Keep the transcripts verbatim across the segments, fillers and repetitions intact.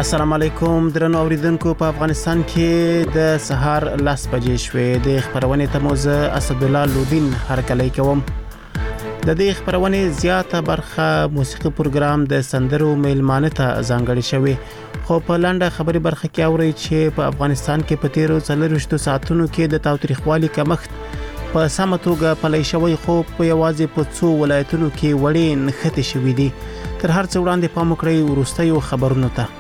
السلام علیکم درنو اوریدونکو. په افغانستان کې د سهار لاس بجې شوې. د خبرونې تموزه اسد الله لودین هرکلی کوم. د دې خبرونې زیاته برخه موسیقي پروګرام د سندرو میلمانه ته ځانګړی شوی. خو په لاندې خبري برخه کې اوري چې په افغانستان کې په تیرو څلرويشتو ساعتونو کې د تاوتریخوالي کمښت په سمه توګه پلی شوی، خو په یوازې په څو ولایتونو کې وړې نښتې شوې دي. تر هر څه وړاندې پام وکړئ وروستیو خبرونو ته.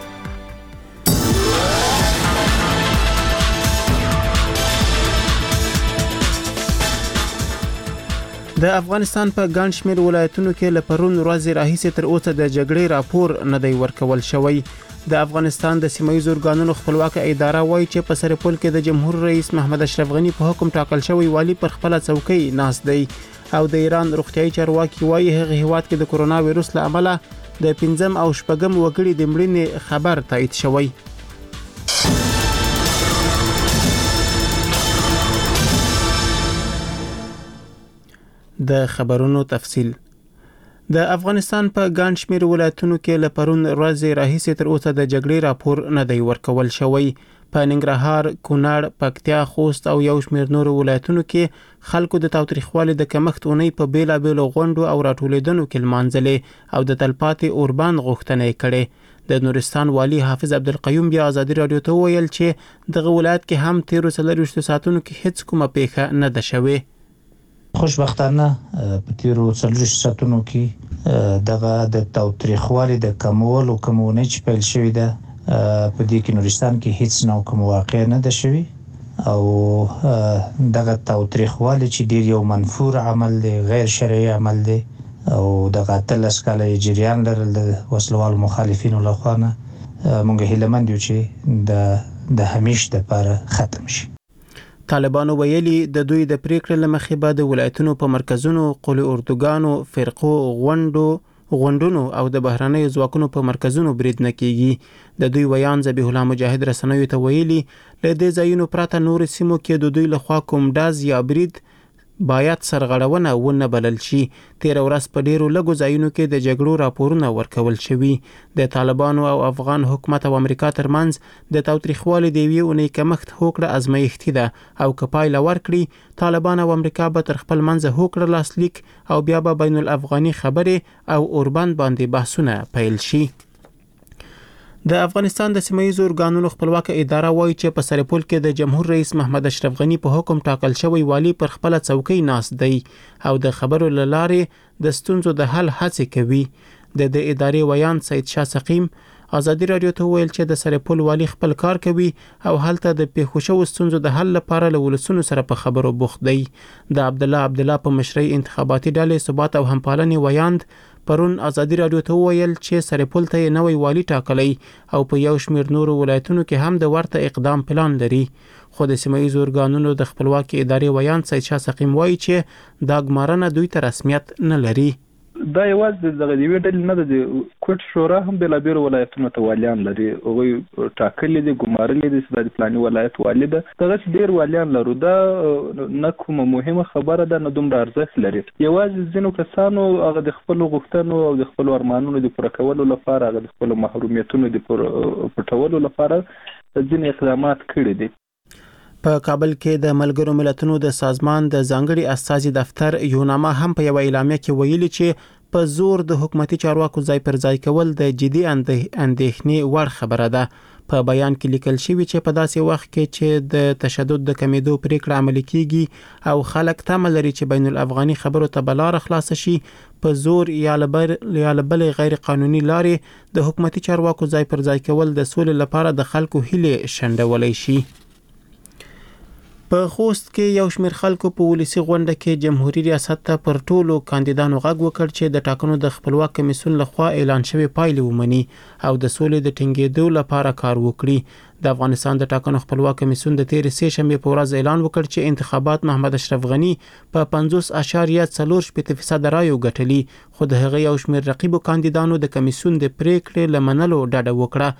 د افغانستان په ګڼ شمېر ولایتونو کې له پرون ورځې راهیسې تر اوسه د جګړې راپور نه دی ورکول شوی. د افغانستان د سیمایي ارګانونو خپلواکه اداره وایي چې په سرپل کې د جمهور رئیس محمد اشرف غنی په حکم ټاکل شوی والی پر خپل څوکۍ ناست دی، او د ایران روغتیايي چارواکي وایي هغه هیواد کې د کورونا وایروس له امله د پنځم او شپږم وګړي د مړینې خبر تایید شوی. د خبرونو تفصیل. د افغانستان په ګڼ شمېر ولایتونو کې له پرون ورځې راهیسې تر اوسه د جګړې راپور نه دی ورکول شوی. په ننګرهار، کونړ، پکتیا، خوست او یو شمېر نور ولایتونو کې خلکو د تاوتریخوالي د کمښت اونۍ په بیلابېلو غونډو او راټولېدنو کې لمانځلې او د تلپاتې اوربند غوښتنه یې کړې. د نورستان والی حافظ عبدالقیوم بیا ازادي رادیو ته وویل چې دغه ولایت کې هم تیرو څلرويشتو ساعتونو کې هیڅ کومه پیښه نه ده شوې. خوشبختانه په تیرو څلرويشتو ساعتونو کې دغه د تاوتریخوالي د کمولو کومونه چې پیل شوې ده په دې کې نورستان کې هیڅ نو کوم واقع نه ده شوی، او دغه تاوتریخوالي چې ډیر یو منفور عمل دی، غیر شرعي عمل دی، او دغه تلس کاله جریان لرل د وسلوال مخالفینو لخوا نه مونږ هیلمند یو چې د د همیشه لپاره ختم شي. طالبانو ویلي د دوی د پریکړې لمخې به د ولایتونو په مرکزونو، قوي اردوګانو، فرقو، غونډو غونډونو او د بهرنیو ځواکونو په مرکزونو برید نه کیږي. د دوی ویان ذبیح الله مجاهد رسنیو ته ویلي له دې ځایونو پرته نور سیمو کې د دوی لخوا کوم ډاز یا برید باید سرغړونه ونه بلل شي. تیر ورځ په ډیرو لږو ځایونو کې د جګړو راپورونه ورکول شوي. د طالبانو او افغان حکومت او امریکا ترمنځ د تاوتریخوالي د یوې اونۍ کمښت هوکړه ازمایښتي ده، او که پایله ورکړي طالبان او امریکا به تر خپل منځه هوکړه لاسلیک او بیا به بین الافغاني خبرې او اوربند باندې بحثونه پیل شي. د افغانستان د سیمایي ارګانونو خپلواکه اداره وایي چې په سرپل کې د جمهور رئیس محمد اشرف غنی په حکم ټاکل شوی والی پر خپل څوکۍ ناست دی، او د خبرو له لارې د ستونزو د حل هڅې کوي. د د ادارې ویان سید شاه سقیم ازادي رادیو ته ویل چې د سرپل والی خپل کار کوي او هلته د پیښو شوو ستونزو د حل لپاره له ولسونو سره په خبرو بوخت دی. د عبد الله عبد الله په مشرۍ انتخاباتي ډلې ثبات او همپالنې ویاند پرون ازادي رادیو ته ویل چې سرپل ته نوې والی ټاکلی او په یو شمېر نورو ولایتونو کې هم د ورته اقدام پلان لري. خو د سیمایي ارګانونو د خپلواکي ادارې ویان سید شاه سقیم وایي چې دا ګمارنه دوی ته رسمیت نه لري. دا یوازې دغه دی ویډل نه د کوټ شورا هم د لابیر ولایتونو ته والیان لري، هغه ټاکلي دي ګمارلي دي چې د پلاني ولایت والی ده. دغه ډیر والیان لرو، دا نه کومه مهمه خبره ده، نه دومره ارزښت لري. یوازې ځینو کسانو هغه د خپل غوښتنو او د خپل ارمانونو د پوره کولو لپاره، هغه د خپل محرومیتونو د پټولو لپاره ځینې اقدامات کړي دي. په کابل کې د ملګرو ملتونو د سازمان د ځانګړي استازي دفتر یوناما هم په یو اعلامیه کې ویلي چې په زور د حکومتي چارواکو ځای پر ځای کول د جدي اندېښنې وړ خبره ده. په بیان کې لیکل شوی چې په داسې وخت کې چې د تشدد د کمیدو پریکړه عملي کیږي او خلک تمه لري چې بین الافغاني خبرو ته بلاره خلاص شي، په زور یا لبل غیر قانوني لارې د حکومتي چارواکو ځای پر ځای کول د سولې لپاره د خلکو هیلې شنډولای شي. په خوست کې یو شمېر خلکو په ولسی غونډه کې جمهوریت ریاست ته پر ټولو کاندیدانو غږ وکړ چې د ټاکنو د خپلواک کمیسیون لخوا اعلان شوی پایلې ومني او د سولې د ټینګېدو لپاره کار وکړي. د افغانستان د ټاکنو خپلواک کمیسیون د تیر سه شنبه په ورځ اعلان وکړ چې انتخابات محمد اشرف غنی په پنځوس اعشاریه څلور شپږ فیصد رایو ګټلي، خو د هغه یو شمېر رقیبو کاندیدانو د کمیسیون د پریکړې لمنلو ډډه وکړه.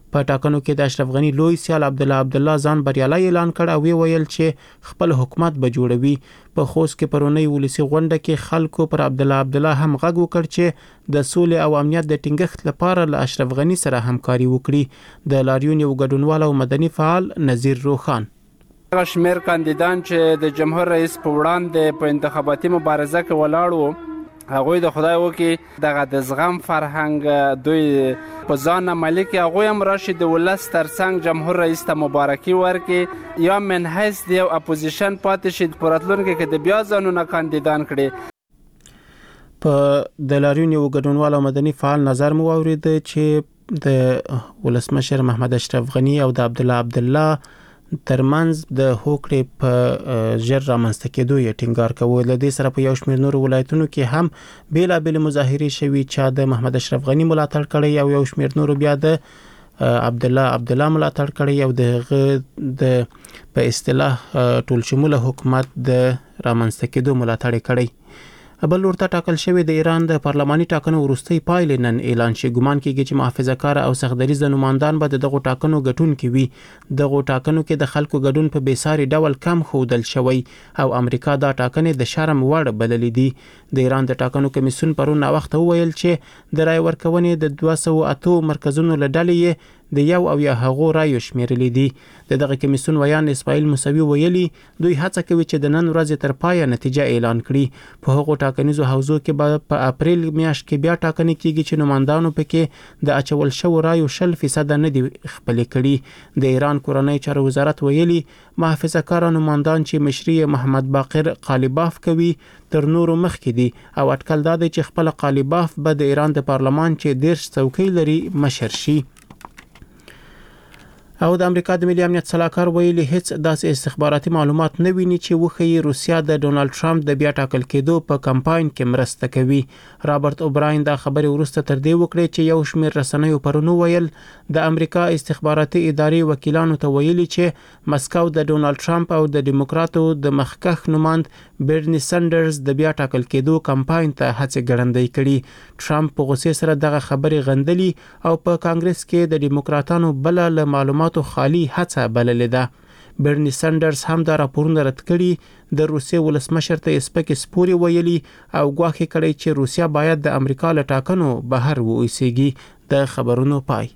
په ټاکنو کې د اشرف غنی لوی سیال عبد الله عبد الله ځان بریالي اعلان کړ او ویل چې خپل حکومت به جوړوي. په خوست کې پرونی ولسی غونډه کې خلکو پر عبد الله عبد الله هم غږ وکړ چې د سولې او امنیت د ټینګښت لپاره له اشرف غنی سره همکاري وکړي. د لاریون یو ګډونوال او مدني فعال نذیر روخان شمیر کاندیدان چې د جمهور رئیس په وړاندې په انتخاباتي مبارزه کې ولاړ وو هغه د خدای وکي دغه د زغم فرهنګ دوی په ځان عملي کې هغه هم راشي د ولس ترڅنګ جمهور رئیس ته مبارکي ورکړي یا من حیث دی اپوزیشن پاتې شي په راتلونکي کې د بیا ځانونه کاندیدان کړي. په د لاریون یو ګډونوال او مدني فعال نظر مو اورید چې د ولسمشر محمد اشرف غنی او د عبد الله عبد الله ترمنځ د هوکړې په ژر رامنځته کېدو یې ټینګار کوي. له دې سره په یو شمېر نور ولایتونو کې هم بیلابېل مظاهرې شوي چې د محمد اشرف غنی ملاتړ کړي او یو شمېر نور بیا د عبد الله عبد الله ملاتړ کړي او د د په اصطلاح ټول شموله حکومت د رامنځته کېدو ملاتړ کړي. بل ورته ټاکل شوی د ایران د پارلماني ټاکنو وروستۍ پایلې نن اعلان شي. ګمان کېږي چې محافظه‌کار او سختدریز نمائندان به دغه ټاکنو ګټونکي وي. دغه ټاکنو کې د خلکو ګډون په بیساري ډول کم ښودل شوی او امریکا دا ټاکنې د شرم وړ بللې دي. د ایران د ټاکنو کمیسیون پرون وخت وویل چې د رای ورکونې د دوه سوه اته مرکزونو له ډلې د یو او یا هغو رایو شمیرلې دي. د دغه کمیسیون ویان اسماعیل موسوي ویلي دوی هڅه کوي چې د نن ورځې تر پایه نتیجه اعلان کړي. په هغو ټاکنیزو حوزو کې به په اپریل میاشت کې بیا ټاکنې کیږي چې نمائندانو پکې د اچول شوو رایو شل فیصد نه دي خپلې کړي. د ایران کورنۍ چارو وزارت ویلي محافظه‌کار نمائندان چې مشري محمد باقر قالیباف کوي تر نورو مخکې دي او اټکل دا دی چې خپل قالیباف به د ایران د پارلمان چې دیرش څوکۍ لري مشر شي. او د امریکا د ملي امنیت صلاحکار ویلي هیڅ داسې استخباراتي معلومات نه ویني چې وښيي روسیا د ډونالد ټرمپ د بیا ټاکل کېدو په کمپاین کې مرسته کوي. رابرټ اوبراین دا خبرې وروسته تر دې وکړې چې یو شمېر رسنیو پرونو ویل د امریکا استخباراتي ادارې وکیلانو ته ویلي چې مسکو د ډونالد ټرمپ او د دیموکراتو د مخکښ نماند برني سندرز د بیا ټاکل کېدو کمپاین ته هڅې ګړندۍ کړي. ټرمپ په غوسې سره دغه خبرې غندلي او په کانګرس کې د دیموکراتانو بل له معلوماتو خالی هڅه بللې ده. برني سندرز هم دا راپورونه رد کړي. د روسیې ولسمشر ته سپکې سپوري ویلي او ګواښ کړی چې روسیا باید د امریکا له ټاکنو بهر وویسيږي. د خبرونو پای.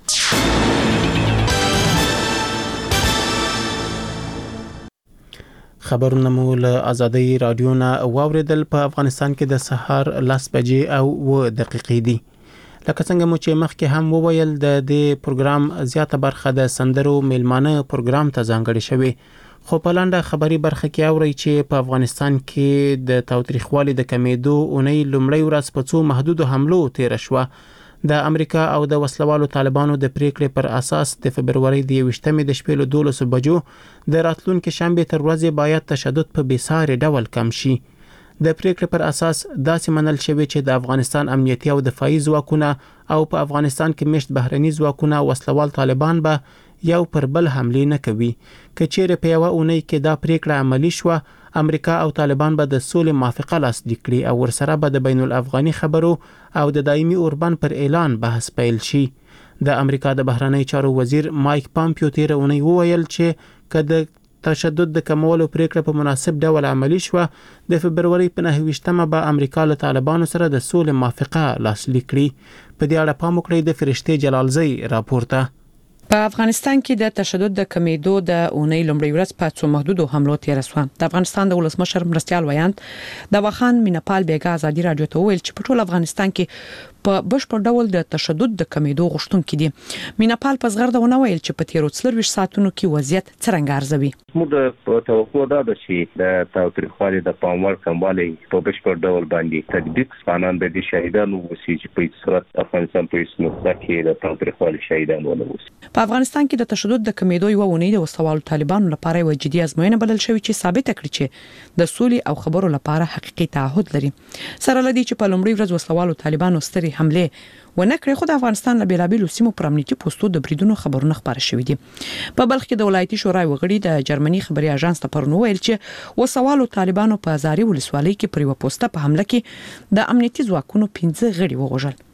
خبرونه مو له آزادۍ رادیو نه واوریدل. په افغانستان کې د سهار لس بجې او اوه دقیقې دي. لکه څنګه مو چې مخکې هم وویل د دې پروګرام زیاته برخه د سندرو میلمانه پروګرام ته ځانګړې شوې. خو په لاندې خبري برخه کې اوري چې په افغانستان کې د تاوتریخوالي د کمیدو اونۍ لومړی ورځ په څو محدودو حملو تیر شوه. د امریکا او د وسلوالو طالبانو د پریکړې پر اساس د فبرवरी د یوویشتمې د شپې له دولسو بجو د راتلونکو شنبه تر ورځې باید تشدد په بیساري ډول کم شي. د پریکړې پر اساس داسې منل شوی چې د افغانستان امنیتي او دفاعي ځواکونه او په افغانستان کې مشت بهرني ځواکونه وسلوال طالبان به یو پر بل حمله نه کوي. کچېره په یو اونۍ کې دا پریکړه عملی شوه امریکا او طالبان به د سولې موافقه لاسلیک کړي او ورسره به د بین الافغاني خبرو او د دایمي اوربان پر اعلان بحث پیل شي. د امریکا د بهرنی چارو وزیر مایک پامپیو تیر اونۍ وویل چې کله تشدد د کمولو پریکړه په مناسب ډول عملی شوه د فبرवरी په نهه ویشتمه به امریکا له طالبانو سره د سولې موافقه لاسلیک کړي. په دې اړه پام وکړئ د فرشته جلالزی راپورته. په افغانستان کې د تشدد د کمیدو د اونۍ لومړی ورځ په څو محدودو حملو تیر شوه. د افغانستان د ولسمشر مرستيال ویاند د واخان مینپال بیګا ازادي رادیو ته ویل چې په ټول افغانستان کې په بشپړ ډول د تشدد د کمیدو غوښتونکو دي. مینپال په زغرده ویل چې په تیرو څلور ویشت ساعتونو کې وضعیت څرنګه ارزوي. موږ په توقع دا ده چې د تاوتریخوالي د پاموړ کموالی په بشپړ ډول باندې تطبیق افغانان د شهیدانو وسی چې په صورت افغانستان په اسنوخه کې د تاوتریخوالي شهیدانو ولوس. په افغانستان کې د تشدد د کمیدو یو ونې د وسوالو طالبانو لپاره یو جدي ازموینه بلل شوې چې ثابت کړي چې د سولې او خبرو لپاره حقيقي تعهد لري. سره لدی چې په لومړي ورځ وسوالو طالبانو ستري حمله ونه کړې خو د افغانستان له بیلابیلو سیمو پر امنیتي پوسټو د بریدونو خبرونه خبره شوې دي. په بلخ کې د ولایتي شورای وغړي د جرمني خبري اژانس ته پرونو ویل چې وسوالو طالبانو په ازاري ولسوالۍ کې پر یو پوسټه په حمله کې د امنیتي ځواکونو پنځه غړي وغوښل.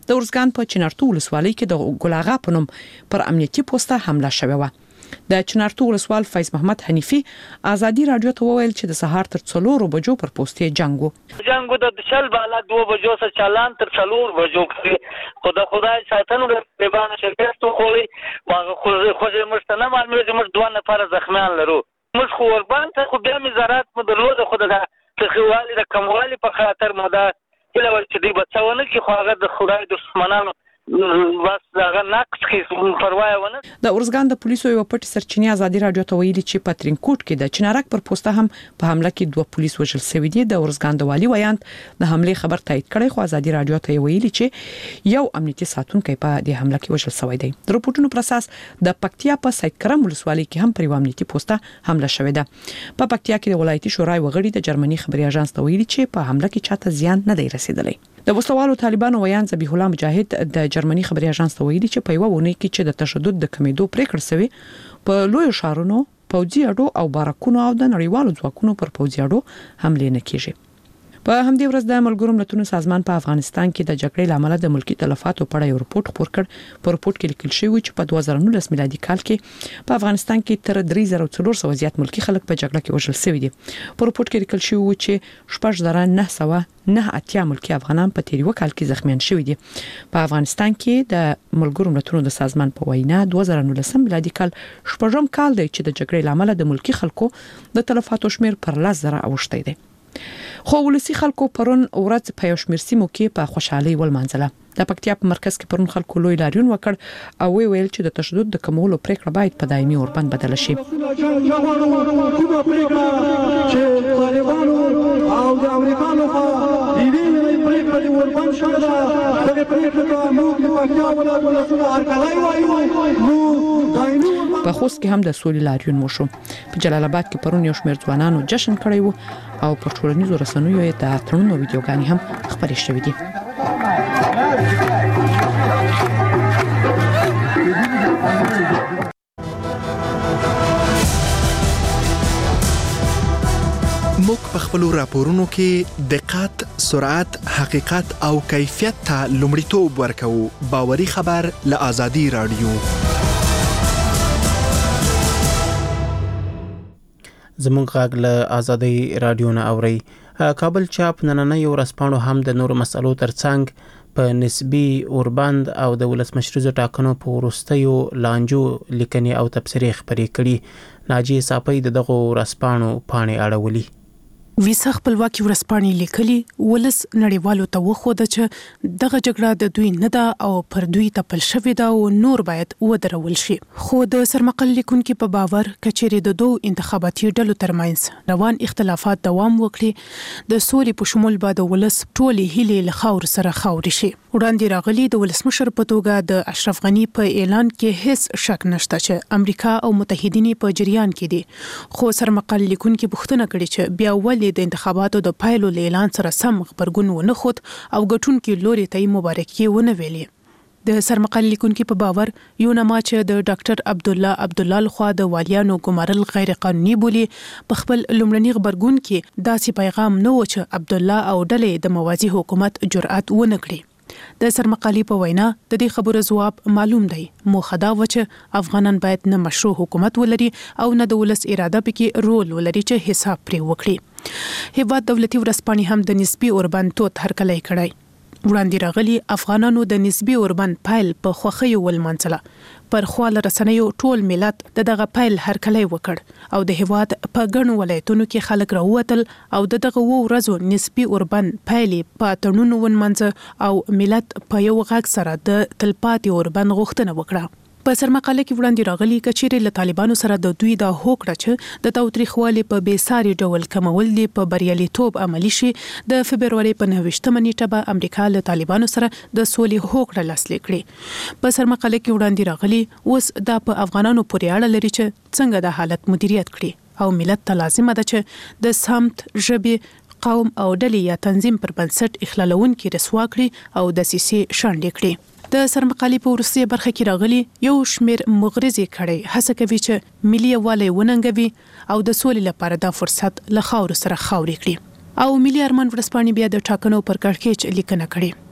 د ورزګان په چنارتو ولسوالۍ کې د ګلاغا په نوم پر امنیتي پوسټه حمله شوې و. د چنارتو ولسوال فیض محمد حنیفي ازادي رادیو ته وویل چې د سهار تر څلورو بجو پر پوسټه جنگو جنگو د شل بالا دوه بجو سره چالان تر څلور بجو کې خدای خدای ساتنو د باندې شرکت خولي واغه خو خو مستنه معلومه چې موږ دوه نفر زخمیان لرو. موږ خو وربان ته خو بیا مزارات مو درلوده خو د تخوالي د کموالي په خاطر مو دا کله ول چې دی بچونه کې خو هغه د خدای دښمنانو بس هغه نقص کې پروا ونه. د ورزګان د پولیسو یو پټ سرچینه ازادي رادیو ته ویلي چې پاترینکوټ کې د چنارک پر پوسټه هم په حمله کې دوه پولیس وژل شوي دي. د ورزګان د والي ویاند د حمله خبر تایید کړي خو ازادي رادیو ته ویلي چې یو امنیتي ساتونکو په دې حمله کې وژل شوی دی. د رپورټونو پر اساس د پکتیا په سید کرم ولسوالۍ کې هم پر یو امنیتي پوسټه حمله شوې ده. په پکتیا کې د ولایتي شورای وغړي د جرمني خبري اژانس ته ویلي چې په حمله کې چاته زیان نه دی رسیدلی. د وسلوالو طالبانو ویان ذبیح الله مجاهد د جرمني خبري اژانس ته ویلي چې په یو ونه کې چې د تشدد د کمیدو پریکړه شوی په لوی شهرونو پوځي اډو او بارکونو او د نړیوالو ځواکونو پر پوځي اډو حمله نه کیږي. په همدې ورځ د ملګرو ملتونو سازمان په افغانستان کې د جګړې لامل د ملکی تلفاتو په اړه یو رپورت خپور کړ. په رپورت کې لیکل شوی چې په دوه زره نولس میلادي کال کې په افغانستان کې تر درې زره څلور سوه زیات ملکی خلک په جګړه کې وژل شوي دي. په رپورت کې لیکل شوی چې شپږ زره نه سوه نه اتیا ملکی افغانان په تیر یو کال کې زخمیان شوي دي. په افغانستان کې د ملګرو ملتونو د سازمان په وینا دوه زره نولس میلادي کال شپږم کال دی چې د جګړې لامل د ملکی خلکو د تلفاتو شمیر پر لس زره اوښتی دی. خو ولسی خلکو پرون ورځ په یو شمیر سیمو کې په خوشحالي ولمانځله. د پکتیا په مرکز کې پرون خلکو لوی لاریون وکړ او وی ویل چې د تشدد د کمولو پریکړه باید په دایمي اوربند بدل شي. په خوست کې هم د سولې لاریون وشو. په جلال آباد کې پرون یو شمیر ځوانانو جشن کړی وو او په ټولنیزو رسنیو یې د تړونونو ویډیوګانې هم خپرې شوې دي. موږ په خپلو راپورونو کې دقت، سرعت، حقیقت او کیفیت ته لومړیتوب ورکوو. باوري خبر له آزادي رادیو. زموږ غږ له آزادي رادیو نه اوري. کابل چاپ نننۍ ورځپاڼو هم د نورو مسلو ترڅنګ په نسبی اوربند او د ولسمشریزو ټاکنو په وروستیو لانجو لیکنې او تبصرې خپرې کړي. ناجی صافی د دغو ورځپاڼو پاڼې اړولي. ویسا خپلواکي ورځپاڼې لیکلي ولس نړیوالو ته وښوده چې دغه جګړه د دوی نه ده او پر دوی تپل شوې ده او نور باید ودرول شي. خو د سرمقل لیکونکو په باور کچېرې د دوه انتخاباتي ډلو ترمنځ روان اختلافات دوام وکړي د سولې په شمول به د ولس ټولې هیلې له خاور سره خاورې شي. وړاندې راغلي د ولسمشر په توګه د اشرف غنی په اعلان کې هیڅ شک نشته چې امریکا او متحدین په جریان کې دي. خو سرمقل لیکونکو پوښتنه کړې چې بیا ولې د انتخاباتو د پایلو اعلان سره سم خبرګون ونه خود او ګټونکو لوري ته مبارکي ونه ویلي. د سرمقل لیکونکو په باور یو نما چې د ډاکټر عبد الله عبد الله لخوا د والیانو ګمارل غیر قانوني بولی په خپل لومړني خبرګون کې داسې پیغام نه و چې عبد الله او ډلې د موازی حکومت جرأت ونه کړي. د سرمقالی په وینا د دې خبرو جواب معلوم دی. موخه دا و چې افغانان باید نه مشروع حکومت ولري او نه د ولس اراده پکې رول ولري چې حساب پرې وکړي. هیواد دولتي ورځپاڼې هم د نسبی اوربند توت هرکلی کړی. وړاندې راغلي افغانانو د نسبی اوربند پایل په خوخي ولمنځله. پر خواله رسنیو ټول ملت د دغه پایل هرکلی وکړ او د هیواد په ګڼو ولایتونو کې خلک راووتل او د دغه وو ورځو نسبی اوربند پایل په تړونونو ونمنځه او ملت په یو غږ سره د تلپاتې اوربند غوښتنه وکړه. په سرمقاله کې وړاندې راغلي کچېرې له طالبانو سره د دوی د هوکړه چې د تاوتریخوالي په بیساري ډول کمول دي په بریالیتوب عملی شي. د فبرवरी په نهویشتمه نیټه به امریکا له طالبانو سره د سولې هوکړه لاسلیک کړي. په سرمقاله کې وړاندې راغلي اوس د په افغانانو پورې اړه لري چې څنګه د حالت مدیریت کړي او ملت ته لازمه ده چې د سمت ژبې قوم او ډلې یا تنظیم پر بنسټ اخلالونکي رسوا کړي او د سیسي شاندې کړي. د سرمقالی په ورسته برخه کې راغلي یو شمیر مغرضي کړي هڅه کوي چې ملي یوالي وننګوي او د سولې لپاره دا فرصت له خاور سره خاورې کړي. او ملي ارمان ورځپاڼې بیا د ټاکنو پر کړکېچ لیکنه کړې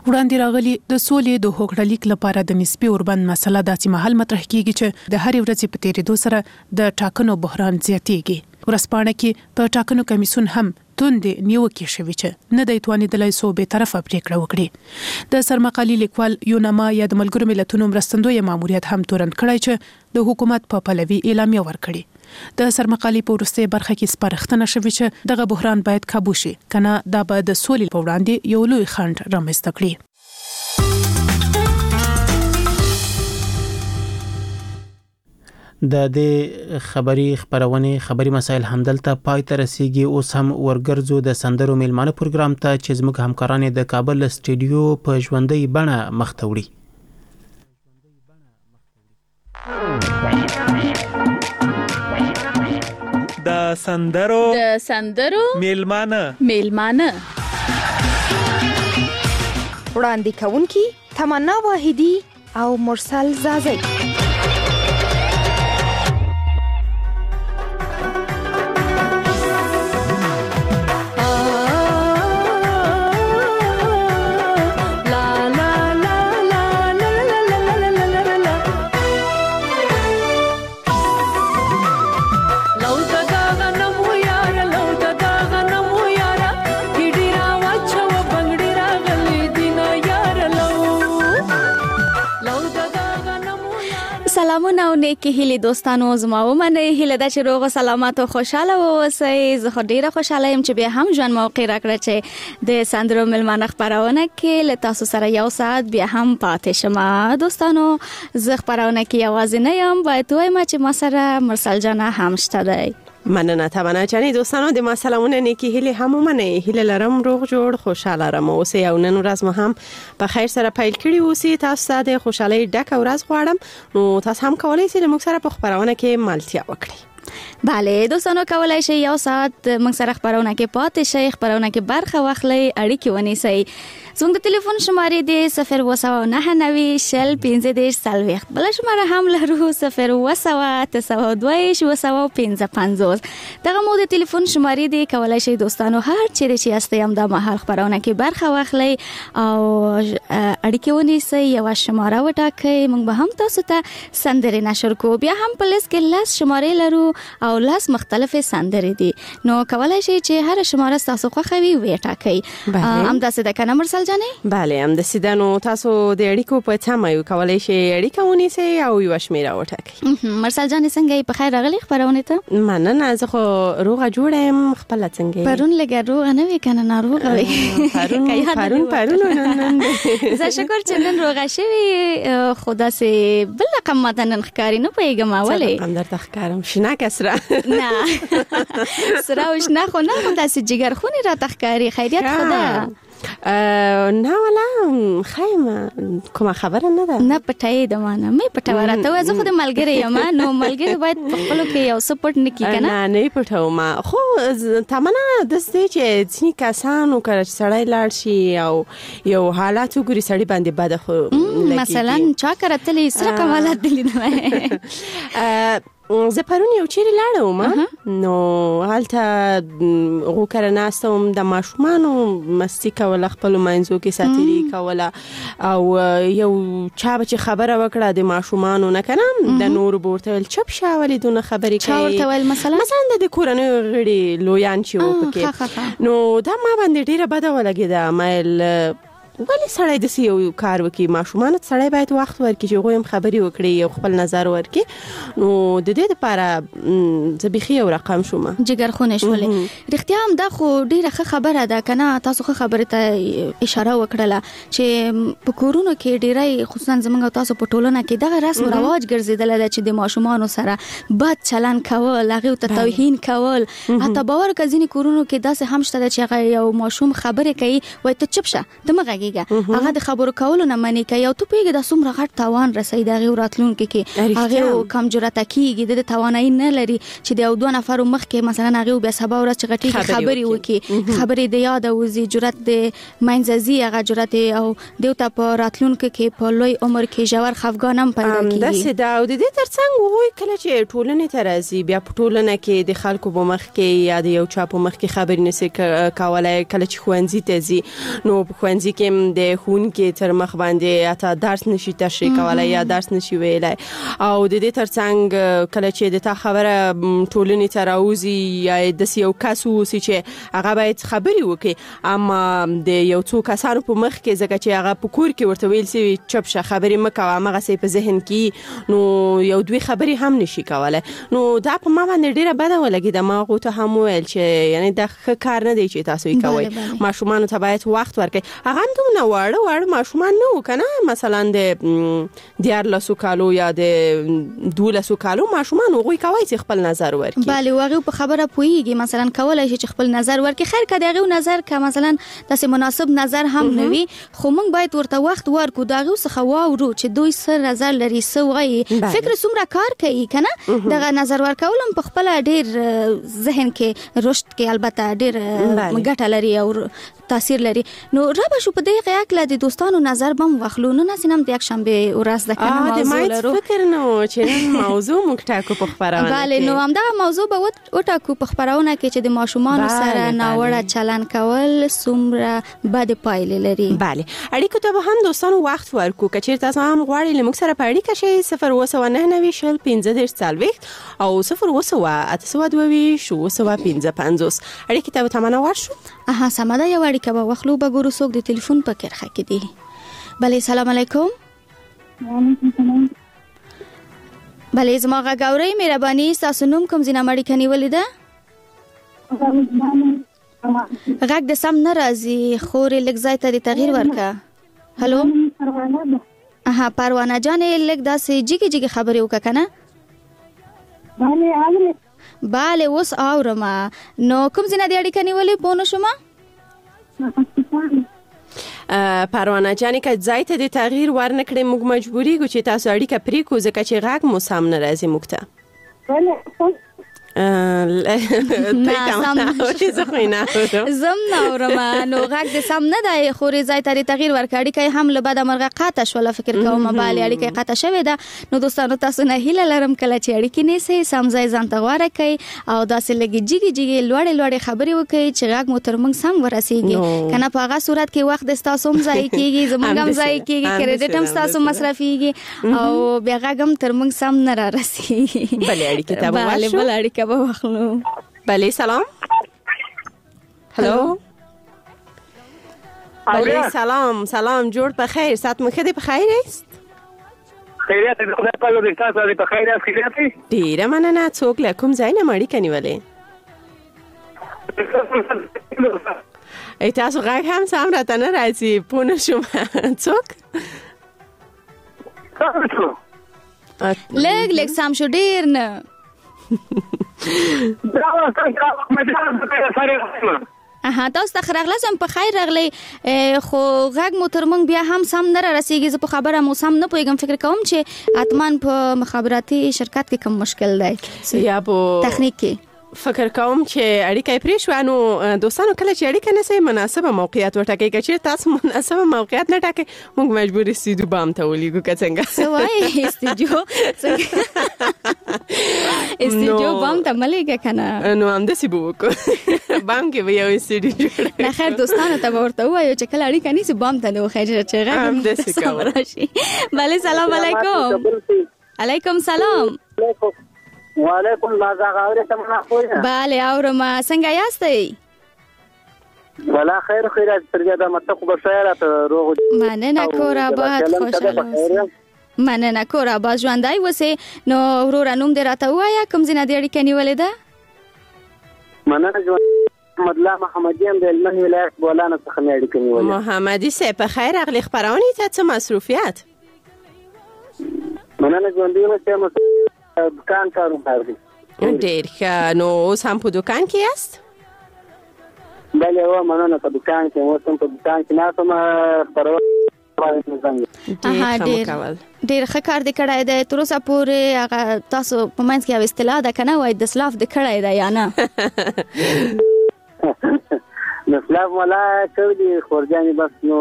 وړاندې راغلي د سولې د هوکړلیک لپاره د نسبي اوربند مسله داسې مهال مطرح کیږي چې د هرې ورځې په تیریدو سره د ټاکنو بحران زیاتېږي. ورځپاڼه کې په ټاکنو کمیسیون هم توندې نیوکې شوې چې نه دی توانېدلی څو بې طرفه پریکړه وکړي. د سرمقالي لیکوال یوناما یا د ملګرو ملتونو مرستندوی ماموریت هم تورن کړی چې د حکومت په پلوي اعلامیه ورکړي. د سرمقالي په وروستۍ برخه کې سپارښتنه شوې چې دغه بحران باید کابو شي، کنه دا به د سولې په وړاندې یو لوی خنډ رامنځته کړي. د دې خبري خبرونه خبري مسایل همدلته پای ته رسیدي. اوس هم ورګرځو د سندرو میلمانه پروګرام ته چې زموږ همکاران د کابل سټډیو په ژوندۍ بڼه مخته وړي. د سندرو د سندرو میلمانه میلمانه وړاندې کوونکی تمنا واحدی او مرسل زازی. سلامونه او نیکی هیله دوستانو، زما ومنه هیله ده چې روغ او سلامت او خوشاله اوسئ. زه خو ډیره خوشاله یم چې بیا هم ژوند موقع راکړه چې د سندرو میلمانه خبرونه کې له تاسو سره یو ساعت بیا هم پاتې شم. دوستانو زه خبرونه کې یوازې نه یم، باید وایم چې ما سره مرسل جان هم شته دی. مننه تمنا چانی. دوستانو د ما سلامونه نیکی هیله هم ومنه هیله لرم روغ جوړ خوشاله رم اوسئ او نن ورځ مو هم په خیر سره پیل کړی اوسئ. تاسو ته د خوشحالۍ ډکه ورځ غواړم. نو تاسو هم کولای شئ موږ سره په خبرونه کې ملتیا وکړئ. بله دوستانو کولای شئ یو ساعت موږ سره خبرونه کې پاتې شئ، خبرونه کې برخه واخلئ، اړیکې ونیسئ. زموږ د ټلیفون شمارې دی صفر اووه سوه نهه نوي شل پنځه دېرش څلوېښت. بله شماره هم لرو صفر اووه سوه اته سوه دوه ویشت اووه سوه پنځه پنځوس. دغه مو د ټلیفون شمارې دی. کولای شئ دوستانو هر چیرې چې یاستئ همدا مهال خبرونه کې برخه واخلئ او اړیکې ونیسئ، یوه شماره وټاکئ. موږ به هم تاسو ته سندرې نشر کوو. بیا هم په لیست کې لس شمارې لرو او لس مختلفې سندرې دي. نو کولای شئ چې هر شماره تاسو خوښوي وټاکئ. همداسې ده کنه مرسل جانې؟ بله همداسې ده. نو تاسو د اړیکو په تمه یو، کولای شئ اړیکه ونیسئ او یوه شمیره وټاکئ. مرسل جانې څنګه یې؟ په خیر راغلې خبرونې ته؟ مننه، زه خو روغه جوړه یم. خپله څنګه یې؟ پرون لږه روغه نه وې کنه ناروغه وې؟ پرون پرون پرون نن زه شکر چې نن روغه شوې، خو داسې بل رقم ماته نن ښکاري. نه پوهېږم ولې څه رقم درته ښکارم؟ شنه که سره؟ نه سره او شنه خو نه، خو داسې جګرخونې راته ښکاري. خیریت خو ده؟ نه ولا خیم کومه خبره نه ده. نه پټای د مانه مې پټه ورته وای. زه خو د ملګری یم، نو ملګری باید په خپلو کې یو څه پټ نه کړي کنه. نه نه پټوم. خو تمنا د دې چې ځینې کسانو کړه چې سړی لاړ شي او یو حالات وګوري سړی باندې بد خو لګي. مثلا چا کړتلې سره کمالات دي نه. زه پرون یو چیرې لاړم، نو هلته غو کره ناستم، د ماشومانو مستی کوله، خپلو منځو کې ساتیري کوله او یو چا به چې خبره وکړه د ماشومانو نه کنه د نورو به ورته ویل چپ شه ولې دونه خبرې کوي. چا ورته ویل مثلا؟ مثلا د کورنیو غړي لویان چې وو پکې. نو دا ما باندې ډیره بده ولګېده. مایل ولی سړی داسې یو کار وکړي، ماشومانو ته سړی باید وخت ورکړي چې هغوی هم خبرې وکړي، یو خپل نظر ورکړي. نو د دې دپاره زه بیخي یو رقم شوم، جګرخونې شولې. رښتیا هم دا خو ډېره ښه خبره ده که نه؟ تاسو ښه خبرې ته اشاره وکړله چې په کورونو کې ډېری خصوصا زموږ او تاسو په ټولنه کې دغه رسم رواج ګرځېدلی ده چې د ماشومانو سره بد چلند کول، هغې ته توهین کول. حتی باور که ځینې کورونو کې داسې هم شته ده چې هغه یو ماشوم خبرې کوي وایي ته چپ شه، ته مه غږېږه، هغه د خبرو کولو نه منې کوي. او ته پوهېږې دا څومره غټ تاوان رسوي د هغې راتلونکي کې. هغې کم جرأته کېږي، د توانایي نه لري چې د یو دوه نفرو مخکې مثلا هغې بیا سبا ورځ چې غټېږي خبرې وکړي، خبرې د یاده وځي، جرأت د منځه ځي هغه جرأت، او دوی ته په راتلونکي کې په لوی عمر کې ژور خفګان هم پیدا کېږي. داسې ده. او د دې تر څنګ هغوی کله چې ټولنې ته راځي، بیا په ټولنه کې د خلکو په مخ کې یا د یو چا په مخ کې خبرې نشي کولی. کله چې ښوونځي ته ځي، نو په ښوونځي کې د ښوونکي تر مخ باندې اته درس نشي تشریح کولای یا درس نشي ویلای او د دې ترڅنګ کله چې د تا خبره ټولنې ته راوځي یا د یو کس وسی چې هغه باید خبري وکړي اما د یو څو کسانو په مخ کې ځکه چې هغه په کور کې ورته ویل سي چپ شه خبري مکوه هغه سي په ذهن کې نو یو دوی خبري هم نشي کولای نو دا په ما باندې ډیره بده ولګي ما غو ته هم ویل چې یعنی دا ښه کار نه دی چې تاسو یې کوئ ماشومان ته باید وخت ورکړي هغه هم دومره واړه واړه ماشومان نه وکنه مثلا د دیارلسو کالو یا د دولسو کالو ماشومان وغوي کوي چې خپل نظر ورکړي bale وغه په خبره پويږي مثلا کولای شي چې خپل نظر ورکړي خیر کده هغه نظر کا مثلا تاسو مناسب نظر هم نه وي خو موږ باید ورته وخت ورکو داغه څخه واورو چې دوی سر نظر لري سوغي فکر څومره کار کوي کنه دغه نظر ورکولم په خپل ډیر ذهن کې رشد کې البته ډیر ګټه لري او تاثیر لري نو رابه شو په دغه اکل د دوستانو نظر بم واخلو نو نسینم د یک شنبه ورځ د کنه موضوع لرو فکر نو چې موضوع مونږ ټاکو په خبرونه bale نو هم دا موضوع به وټاکو په خبرونه کې چې د ماشومان سره ناوړه چلن کول څومره بد پایلې لري bale اړیکو ته به هم دوستانو وخت ورکو کچیر تاسو هم غواړئ لمک سره پاړی کشي صفر و نه نه شل پنځه دېرش څلوېښت او صفر و اته سوه دوه شو سوه پنځه پنځوس اړیکې ته به تمنا ورشو اها سمدا یو اړیکه به وخلو به ګورو څوک د ټلیفون په کرخه کې دی bale سلام علیکم وعلیکم السلام bale زما غاوري مهرباني تاسو نوم کوم ځای نه مړی کني ولیدا غږ د سم ناراضي خوري لږ ځای ته د تغییر ورکا هالو اها پروانه جانې لږ داسې جګی جګی خبرې وکړه کنه bale اورم bale اوس اورم نو کوم ځای نه دی اړیکه نیولې پونه شوم پروانه جانې که ځای ته د تغییر ورنکړې موږ مجبوري ګو چې تاسو اړیکه پرې کو ځکه چې غږ مو سم نه راځي موږ ته زم نورم نو غږ د سم نه دی خوري ځای ته تغییر ورکړي کې هم له بعد مرغه قاطع شول فکر کوم bale اړیکه قاطع شوه ده نو دوستانو تاسو نه هیله لرم کله چې اړیکې نه سي سم ځای ځان ته غواره کوي او داسې لګي جګي جګي لوړې لوړې خبرې وکړي چې غږ مو تر موږ سم ورسیږي کنه په هغه صورت کې وخت د تاسو هم ځای کیږي زموږ هم ځای کیږي کریډټ هم تاسو مصرفيږي او بیا غږ هم تر موږ سم نه را رسیږي bale اړیکه ته bale bale اړیکه واخلو bale سلام هلو bale سلام سلام جوړ په خیر سات مخه دې په خیر است خیریت دې خدای په دې تاسو دې په خیر است خیریت ډیره مننه څوک له کوم ځای نه مړی کني ولې ای تاسو غږ هم سم راته نه راځي پونه شوم څوک لګ لګ سم شو ډیر نه اها تاسو ته خرغلاسم په خیر راغلی خو غږ مو تر مونږ بیا هم سم نه رسیږي زه په خبره مو سم نه پوهیږم فکر کوم چې اتمان په مخابراتي شرکت کې کوم مشکل دی یا په تخنیک کې فکر کوم چې اړیکه پرې شو نو دوستانو کله چې اړیکه نه سي مناسبه موقعیت وټاکي چې تاسو مناسبه موقعیت نه ټاکي موږ مجبور استودیو بام ته ولېګو کڅنګ سوای استودیو استودیو بام ته ملګه کنه نو هم د سی بوک بام کې یو استودیو نه خیر دوستانو ته ورته وایو چې کله اړیکه نه سي بام ته نو خیر چې غږ هم د سی راشي bale سلام علیکم علیکم سلام وعلیکم السلام اورې تمنا خوښه bale اورم څنګه یاستئ ولا خیر خیرات ترجمه متق بشاره ته روغ مننه کور آباد خوشاله مننه کور آباد ژوندای وسه نو ورور نوم دې راته وایا کوم ځای نه دی اړیکه نیولې ده مننه ژوند محمد الله محمدي هم د هلمند ولایت بولانه څخه اړیکه نیولې محمدي سه په خیر اغلی خبرونه ته څه مصروفیت مننه ژوند دې مې دکان کارو کوي ډېر ښه نو اوس هم په دکان کې یاست بله و مننه په دکان کې اوس هم په دکان کې نه کوم خبرونه ډېر ښه کار دې کړی دی تر اوسه پورې هغه تاسو په منځ کې یو اصطلاح ده که نه وایي د سلاف دې کړی دی یا نه د سلاف ملا کړی دي خورجانې بس نو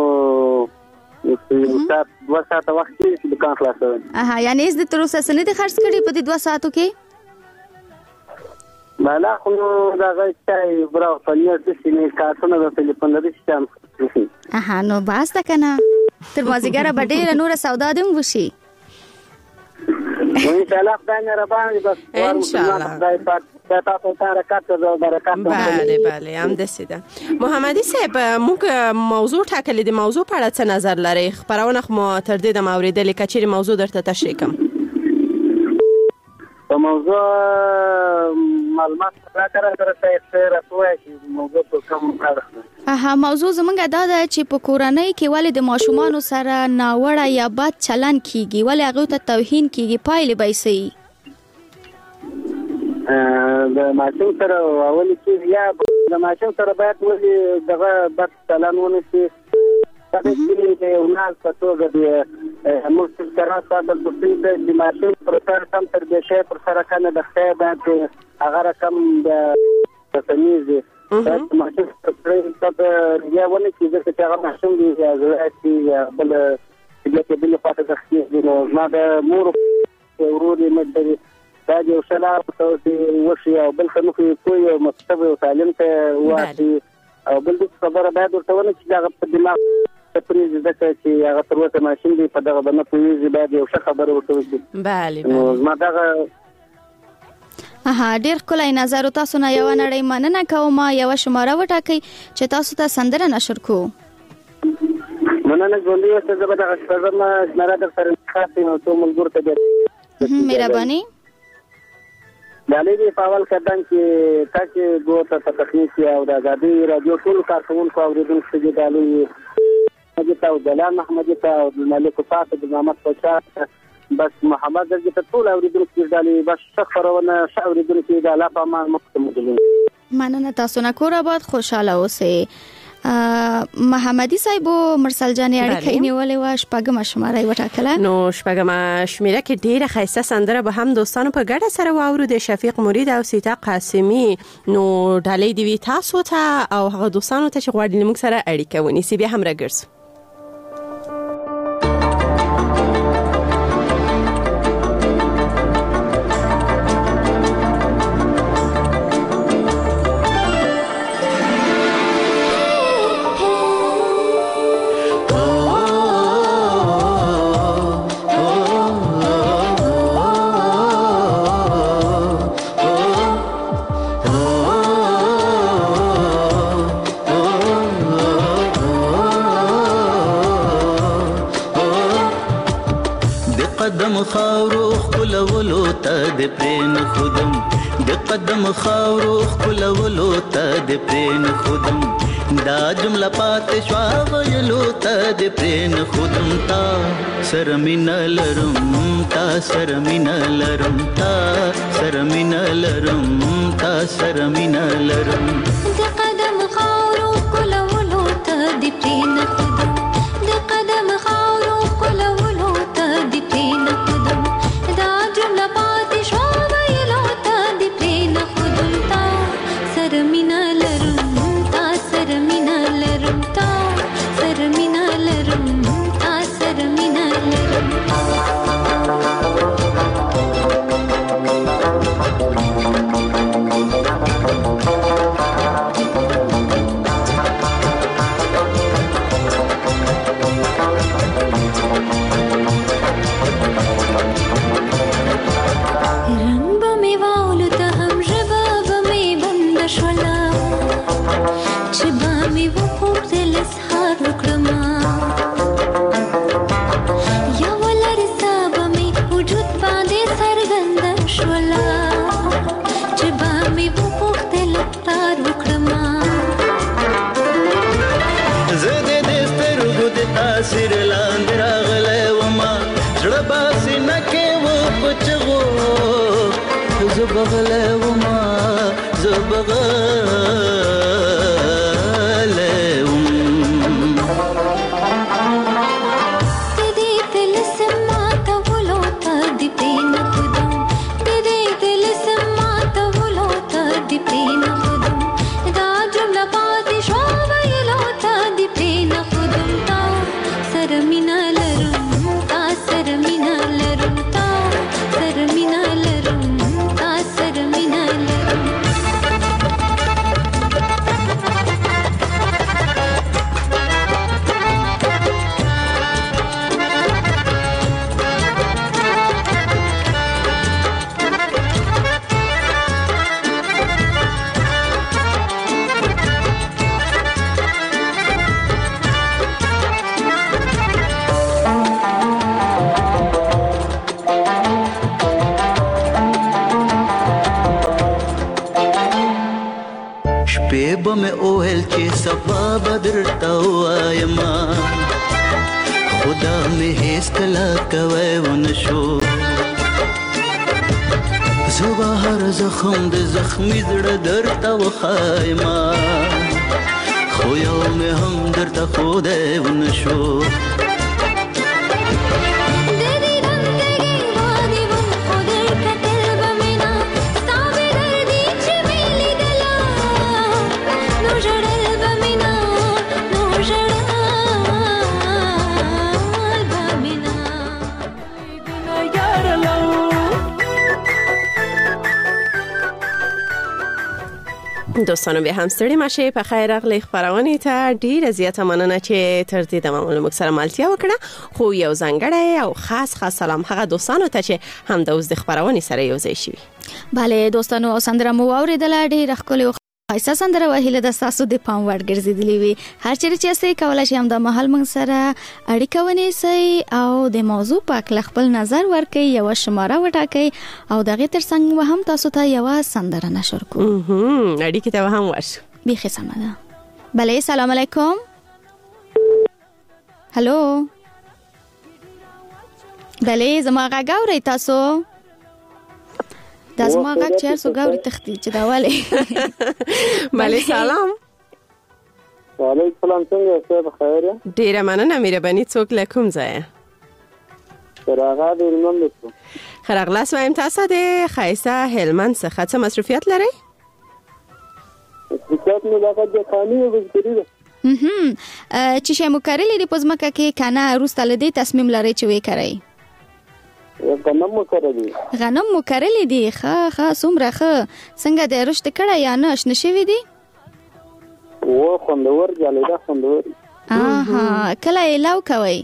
دوه ساعته وخت کې چې دکان خلاصوي اها یعنې اوس دې تر اوسه څه نه دي خرڅ کړي په دې دوه ساعتو کې بالا خو دا غي برا فنیت سینې کارونه د ټلیفون لري چې اها نو باسته کنه تر مازیګره بډېره نور سودا دم وشي ان شاء الله خدای نه رباني بس ان شاء الله خدای پاک تاسو ته برکت او برکت بله بله هم دسیده. محمدي صاحب موږ موضوع ټاکلې د موضوع په اړه څه نظر لري؟ خبرونه خو تر دې د اوریدلې کچېری موضوع درته تشریح کوم. په موضوع معلومات راکړه درته څه راځوي چې موضوع په کوم اړه اها موضوع زمونږ دا ده چې په کورنۍ کې ولې د ماشومان سره ناوړه یا بد چلن کیږي، ولې هغه ته توهین کیږي، پایلې به سي د ماشوم سره اول کې یا د ماشوم سره باید ولې دغه بد چلن ونشي تاسو چې یو ناس په توګه د موږ سره تاسو په دې ماشوم پر سر سم تر دې شی پر سره کنه د خیر باندې هغه رقم د تمیز تاسو ماشوم په یا ونه چې چې هغه ماشوم دی یا زړه یا بل چې بل فاته د خیر نو ما د مور وروري مده دا یو شلا په وشي او بل خنو کوی مکتب او تعلیم ته واسي او بل څه خبره باید ورته ونه چې هغه په دماغ پرې ځکه چې هغه تر اوسه ماشین دی په دغه باندې پوهیږي باید یو څه خبره ورته وکړي. بله بله ما دغه اها ډیر کولای نظر تاسو نه یو نړۍ مننه کوم یو شماره وټاکي چې تاسو ته سندره نشر کو. مننه ګولې څه زبر دغه شرم نړۍ در سره خاصه نو ته ملګر ته دې مهرباني دالې دی پاول کډان چې تاسو ګوته په تخنیک او د ازادي رادیو ټول کارکونکو اوریدونکو ته دالې حضرت او جلال محمد ته او ملک فاطمه د محمد پاچا بس محمد درجه ته ټول اوریدونکو دالې بس شکرونه اوریدونکو د الله په امان مخکمه مننه تاسو نه کور آباد خوشاله اوسئ. محمدي صاحب مرسل جان اړیکې نیولې و شپږم شماره وټاکله نو شپږم شمیره کې ډیره خاصه سندره به هم دوستانو په ګډه سره واورو د شفیق مرید او سیتا قاسمی نو ډالۍ دی تاسو ته او هغه دوستانو ته چې غواړي موږ سره اړیکه ونیسي بیا هم راګرځو. خاورو خلولو ته د پرین خودم د قدم خاورو خلولو ته د پرین خودم دا جمله پات شوا ویلو ته د پرین خودم تا سرمین لرم تا سرمین لرم تا سرمین لرم تا سرمین لرم د قدم خاورو خلولو ته د پرین خودم د قدم خاورو خلولو ته د پرین زبغله وما زبغله وم تدي دل سمات ولو تدي بين خدم تدي دل سمات ولو تدي بين خدم دا جمله پاتې شو ویلو تدي بين خدم تا سر مینا لرم تا سر مینا لرم تا سر مینا لرم تا سر مینا وبه مې اوهل چې صفا بدر ته وایم خدا مې هیڅ کله کوي ونشو زه هر زخم د زخمي زړه درته وخایم خو یو مې هم درته ښودی ونشو دوستانو بیا هم ستړي مشه په خیر راغلی خبرونه ته ډیره زیاته مننه چې تر دې دمه موږ سره مالتیا وکړه خو یو ځانګړی او خاص خاص سلام هغه دوستانو ته چې هم د اوس د خبرونه سره یو ځای شي. bale دوستانو سندره مو اوریدله ډیره ښکلې خاصه سندره وهله د تاسو د پام وړ ګرځېدلې وي هر چیرې چې تاسو کولای شئ هم د محل موږ سره اړیکه ونیسئ او د موضوع په اړه خپل نظر ورکړئ یو شماره وټاکئ او دغه ترڅنګ هم تاسو ته یو سندره نشر کوو اړیکه ته هم ورشو بخیر سم ده. bale سلام علیکم هالو bale زما غږ اورئ تاسو دا زما غږ چیر سو ګاوري تختی چې دا والي bale سلام وعلیکم السلام څنګه یاست بخیر ډیره مننه مهرباني څوک لکم ځای راغا د هلمند څخه خرغلاس وایم تاسو د خایسه هلمند څخه څه مصروفیت لرئ مصروفیت نو دغه د خاني وګړي ده هم چې شی مو کړلې د پزماکه کې کنه روسته لدی تصمیم لري چې وې کوي غنم مو کړلې غنم مو کړلې دي ښه ښه څومره ښه څنګه د رشت کړه یا نه شنه شوی دي و خوندور جالیدا خوندور اها کله یې لو کوي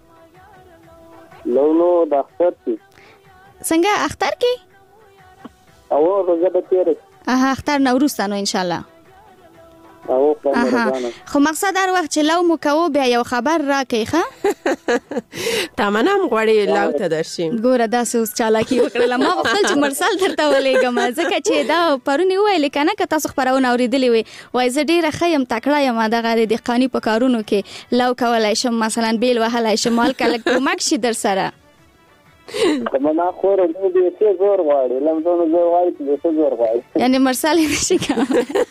لو نو د اختر کې څنګه اختر کې او روزه به تیرې اها اختر نوروز ته نو ان شاء الله او خبره خو مقصد هر وخت چې لو مو کوو بیا یو خبر راکې ښه تمنام غوړې لو ته درشي ګوره دا اوس چالاکی وکړه ما خپل چې مرسل درته ولېګم ځکه چې دا پرونی ویل کنه که تاسو خبرونه اوریدلې وي وای زه ډیره خیم تکړه یم دغه د قانی په کارونو کې لو کولای شم مثلا بیل وهلای شم مال کله کومک شي در سره تمنا خور نو دې څه زور غواړي لمزونه زور غواړي چې څه زور غواړي یعنی مرسل نشي کوم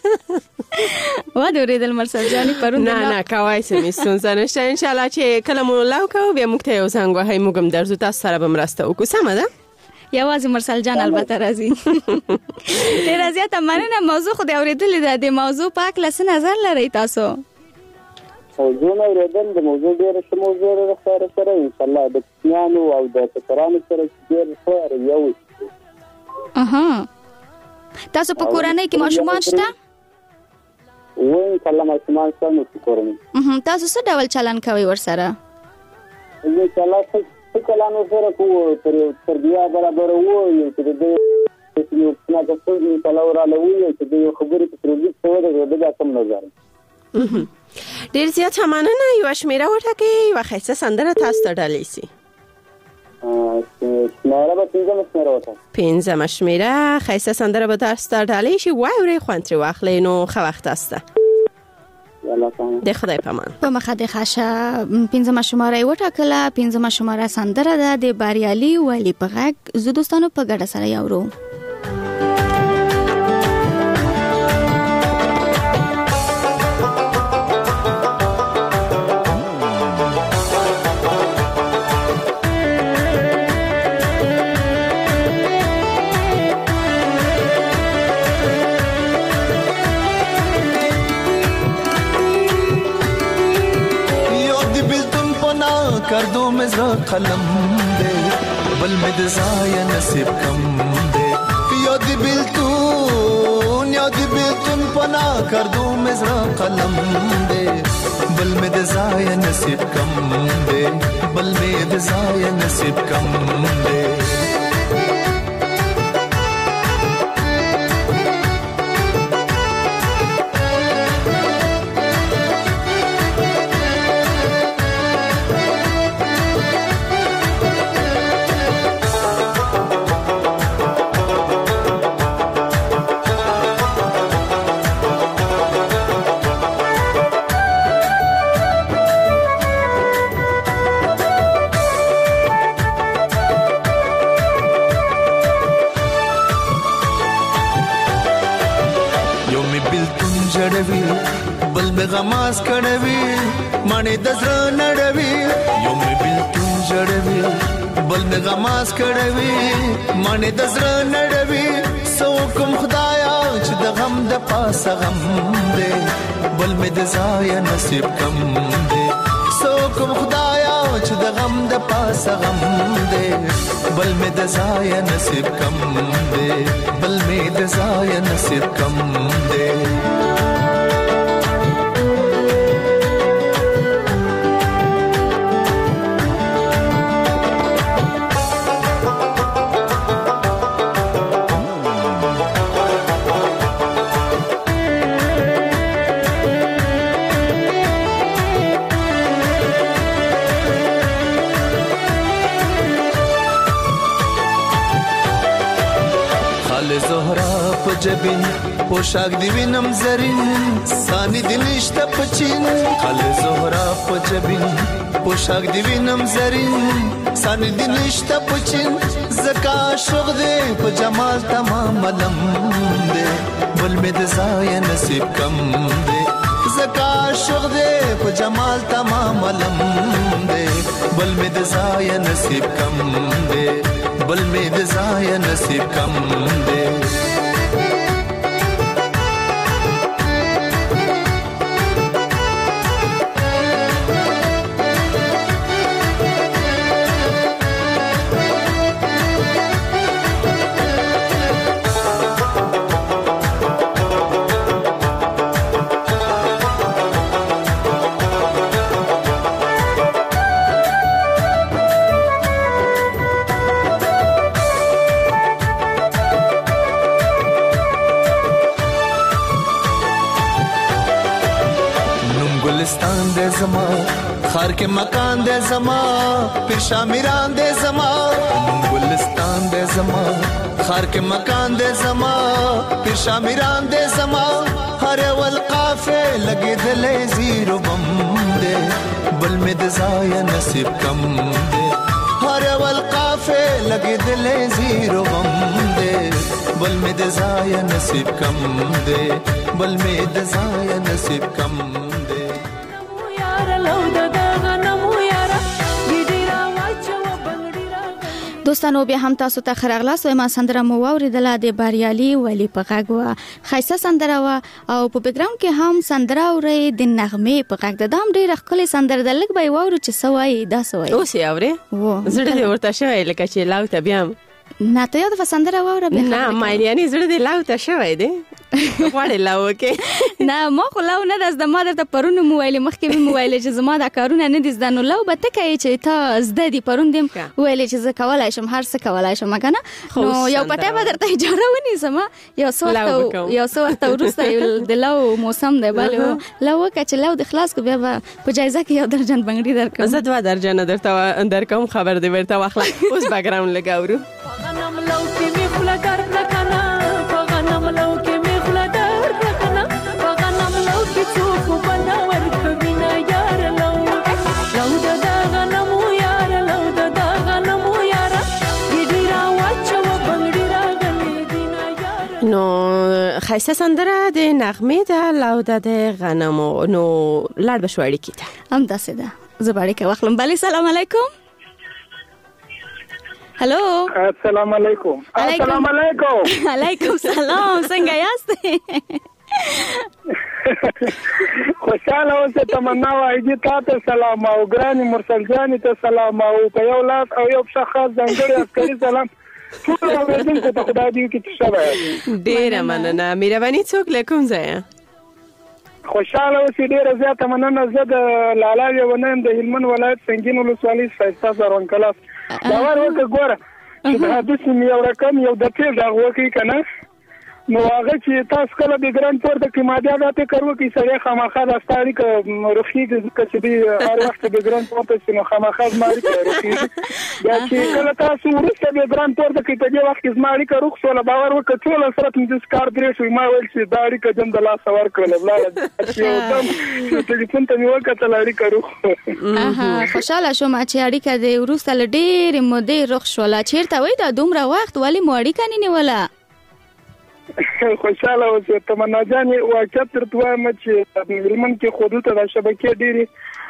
و د ورېدل مرسل جاني پرون نه نه کوي سمې ستونزه نشته ان شاء الله چې کله مو لاو کوو بیا موږ ته یو څنګه وهي موږ هم درځو تاسو سره به مرسته وکړو سمه ده یوازې مرسل جان البته راځي ډېر زیاته مننه موضوع خو د اورېدل ده د موضوع په اړه څه نظر لرئ تاسو موضوع نه اورېدل د موضوع ډېر څه موضوع سره سره ان شاء الله د کیانو او د تکرانو سره ډېر سره یو اها تاسو په کورنۍ کې ماشومان شته وای کله ماشومان سره په کورنۍ اها تاسو څه ډول چلن کوي ورسره زه چلا څه کلانو سره کوو تر تربیه برابر وو یو چې د یو څنګه څه کلا وراله وو چې د خبرې په تربیه څه د دا کوم نظر ډیر زیات مننه یو شمیره وټاکي یو خاصه سندره تاسو ته ډالې سي شمیره به پنځه شمیره وټاکي پنځه شمیره خاصه سندره به تاسو ته ډالې شي وای ورې خوانتري واخلې نو خو وخت است د خدای پامان په مخه د خاصه پنځه شماره وټاکله پنځه شماره سندره ده د باریالي ولی په غږ زو دوستانو په ګډه سره یاورو कर दो मेरा कलम दे बल में दजाया नसीब कम दे याद बिल तू याद बिल तुम पना कर दो मेरा कलम दे बल में दजाया नसीब कम दे बल में दजाया नसीब कम दे بل می غماس کړوي مانه د زړه نړوي یو می بلتون جړوي بل می غماس کړوي مانه د زړه نړوي سو کوم خدایا چې د غم د پاسه غم دې بل می د ځای نصیب کم دې سو کوم خدایا چې د غم د پاسه غم دې بل می د ځای نصیب کم دې بل می د ځای نصیب کم دې جبین پوشاک دی وینم زرین سانی دی نشتا پچین خال زهرا په جبین پوشاک دی وینم زرین سانی دی نشتا پچین زکا شوق دی په جمال تمام علم دی بل می د ځای نصیب کم دی زکا شوق دی په جمال تمام علم دی بل می د ځای نصیب کم دی بل می د ځای نصیب کم دی زما خار کې مکان دې زما پیر شامیران دې زما ګلستان دې زما خار کې مکان دې زما پیر شامیران دې زما هر ول قافه لګې دلې زیرو بم دې بل می د ځای نصیب کم دې هر ول قافه لګې دلې زیرو بم دې بل می د ځای نصیب کم دې بل می د ځای نصیب کم دوستانو بیا هم تاسو ته خراغلاس و ما سندره مو اوریدله د باریالي ولی په غږ و خیسه سندره و او په بیکګراوند کې هم سندره اوري د نغمه په غږ د دام ډیره خپل سندره د لګ به وورو چې سوای دا سوای اوس یې اوري زړه دې ورته شوی لکه چې لاو ته بیا نه ته یو د سندره ووره به نه مایلیانی زړه دې لاو ته شوی دی غواړې لاو کې نه ما خو لاو نه د ما د پرون موبایل مخکې موبایل چې زما د کارونه نه دي زدانو لاو به تکه چې ته زده دي پرون دیم ویل چې زه کولای شم هر څه کولای شم کنه نو یو پته به درته اجازه ونی سما یو څو یو څو وخت ورسته د لاو موسم دی بل لاو کچ لاو د خلاص کو بیا په جایزه کې یو درجن بنگړي درکم زه دوه درجن درته درکم خبر دی ورته واخله اوس بیکګراوند لګاورو غنم لو کې می خلا درد نکنه غنم لو کې می خلا درد نکنه غنم لو کې څوک بنا ورکوي نه یار لو لو د غنم یار لو د غنم یار دې را واچو بنگړي را غلي دینا یار نو خیسه سندره د نغمه د لو د غنم نو لړ بشوړی کیته هم داسې ده زباړی کې واخلم بلی سلام علیکم هلو السلام علیکم السلام علیکم علیکم سلام څنګه یاست خوشاله اوسه تمنا وايي تاسو سلام او ګراني مرسل جان ته سلام او په یو لاس او یو شخص ځانګړي عسکري سلام ټول اوریدونکو ته خدای دې کې تشابه ډیره مننه مهرباني څوک لیکم ځای خوشاله اوسه ډیره زیاته مننه زه د لالاوی ونن د هلمند ولایت سنگین ولسوالۍ فیصله زرون کلاس دا ورته ګوره چې دا د سیمې یو رقم یو د پیل دا وکی کنه نو هغه چې تاسو کله د ګران پور د قیمته راته کړو کې سړی خامخا د ستاري ک رخي چې دی هر وخت د ګران پور ته سينو خامخا ماري کوي دا چې کله تاسو ورسته د ګران پور د کې په دې وخت کې ماري کوي خو له باور وکړ ټول سره د سکار درې شو ما ویل چې داړي ک جن د لاس ور کړل بل چې دم ټلیفون ته نیو کته لاري کړو اها خوشاله شوم چې اړیکه د ورسته ډېر مودې رخ شولا چیرته وای دا دومره وخت ولی مو اړیکه نه نیولا خوشاله اوسه. تمنا جان واقعیت ترته وایم چې هلمند کې خودو ته د شبکې ډېرې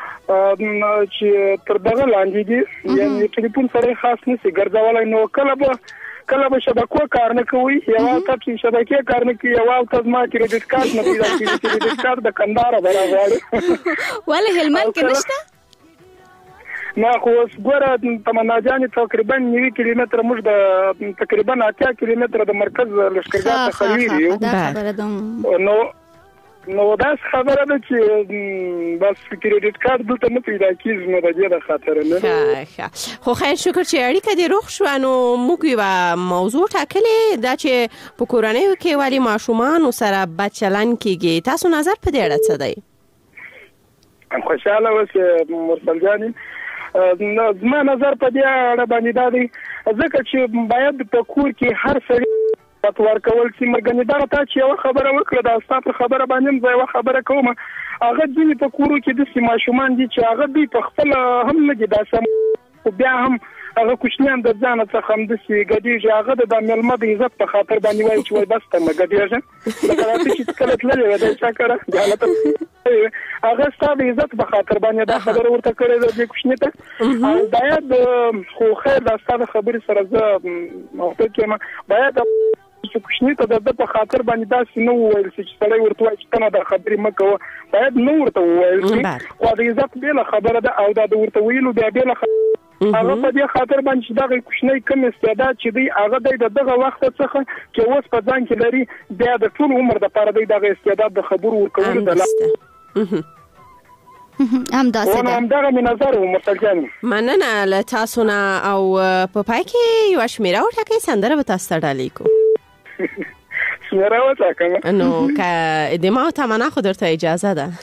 چې تر دغه لاندې دي، یعنې ټلیفون سره خاص نشي ګرځولی. نو کله به کله به شبکو کار نه کوي، یوه ته چې شبکې کار نه کوي، یوه ته زما کریډټ کارت نه پیدا کېږي. کریډټ کارت د کندهار به راغواړي. ولې هلمند کې نشته؟ نه خو اوس ګوره تمنا جانې تقریبا نوي کیلومتره موږ د تقریبا اتیا کیلومتره د مرکز لښکرګاه څخه لرې یو. نو نو داس خبره ده چې بس کریډټ کارت دلته نه پیدا کېږي، نو د دې د خاطر نه. ښه ښه خو خیر شکر چې اړیکه دې روغ شوه. نو موږ یوه موضوع ټاکلې دا چې په کورنیو کې ولې ماشومانو سره بد چلند کېږي. تاسو نظر په دې اړه څه دی؟ خوشحاله اوسې مرسل جانې. زما نظر په دې اړه باندې دا دی ځکه چې باید په کور کې هر سړي پات ورکول چې مرګنی دا ته چې یو خبره وکړه دا ستاسو خبره باندې زه یو خبره کوم. هغه ځینې په کورو کې د سیمه ماشومان دي چې هغه دوی په خپل هم نه دي دا سم، او بیا هم هغه کوچنیان د ځان څخه هم د سی ګډیږي. هغه د ملمه د عزت په خاطر باندې وایي چې وای بس ته مګډیږي لکه راته چې کله تللې وای دا چا کړه حالت هغه ستاسو عزت په خاطر باندې دا خبره ورته کړې د کوچنی ته. او باید خو خیر دا ستاسو خبرې سره زه موافق یم. باید چې کوچنی ته د په خاطر باندې دا سينو ویل چې سړی ورته وایي چې کنه دا خبرې مکو، باید نو ورته وایي چې خو د عزت بیل خبره ده او دا د ورته ویلو بیا بیل هغه په دې خاطر باندې چې دغه کوچنی کم استعداد چې دی هغه د دغه وخت څخه چې اوس په ځان کې لري بیا د ټول عمر د پاره دی دغه استعداد د خبرو ورکولو د لاسته هم دا څه ده. هم دغه می نظر و مسلجان. مننه له تاسو نه. او په پای کې یو شمیره وټاکئ سندره به تاسو ته ډالۍ کو. شمیره وټاکم نو که د ما تمنا خو درته اجازه ده.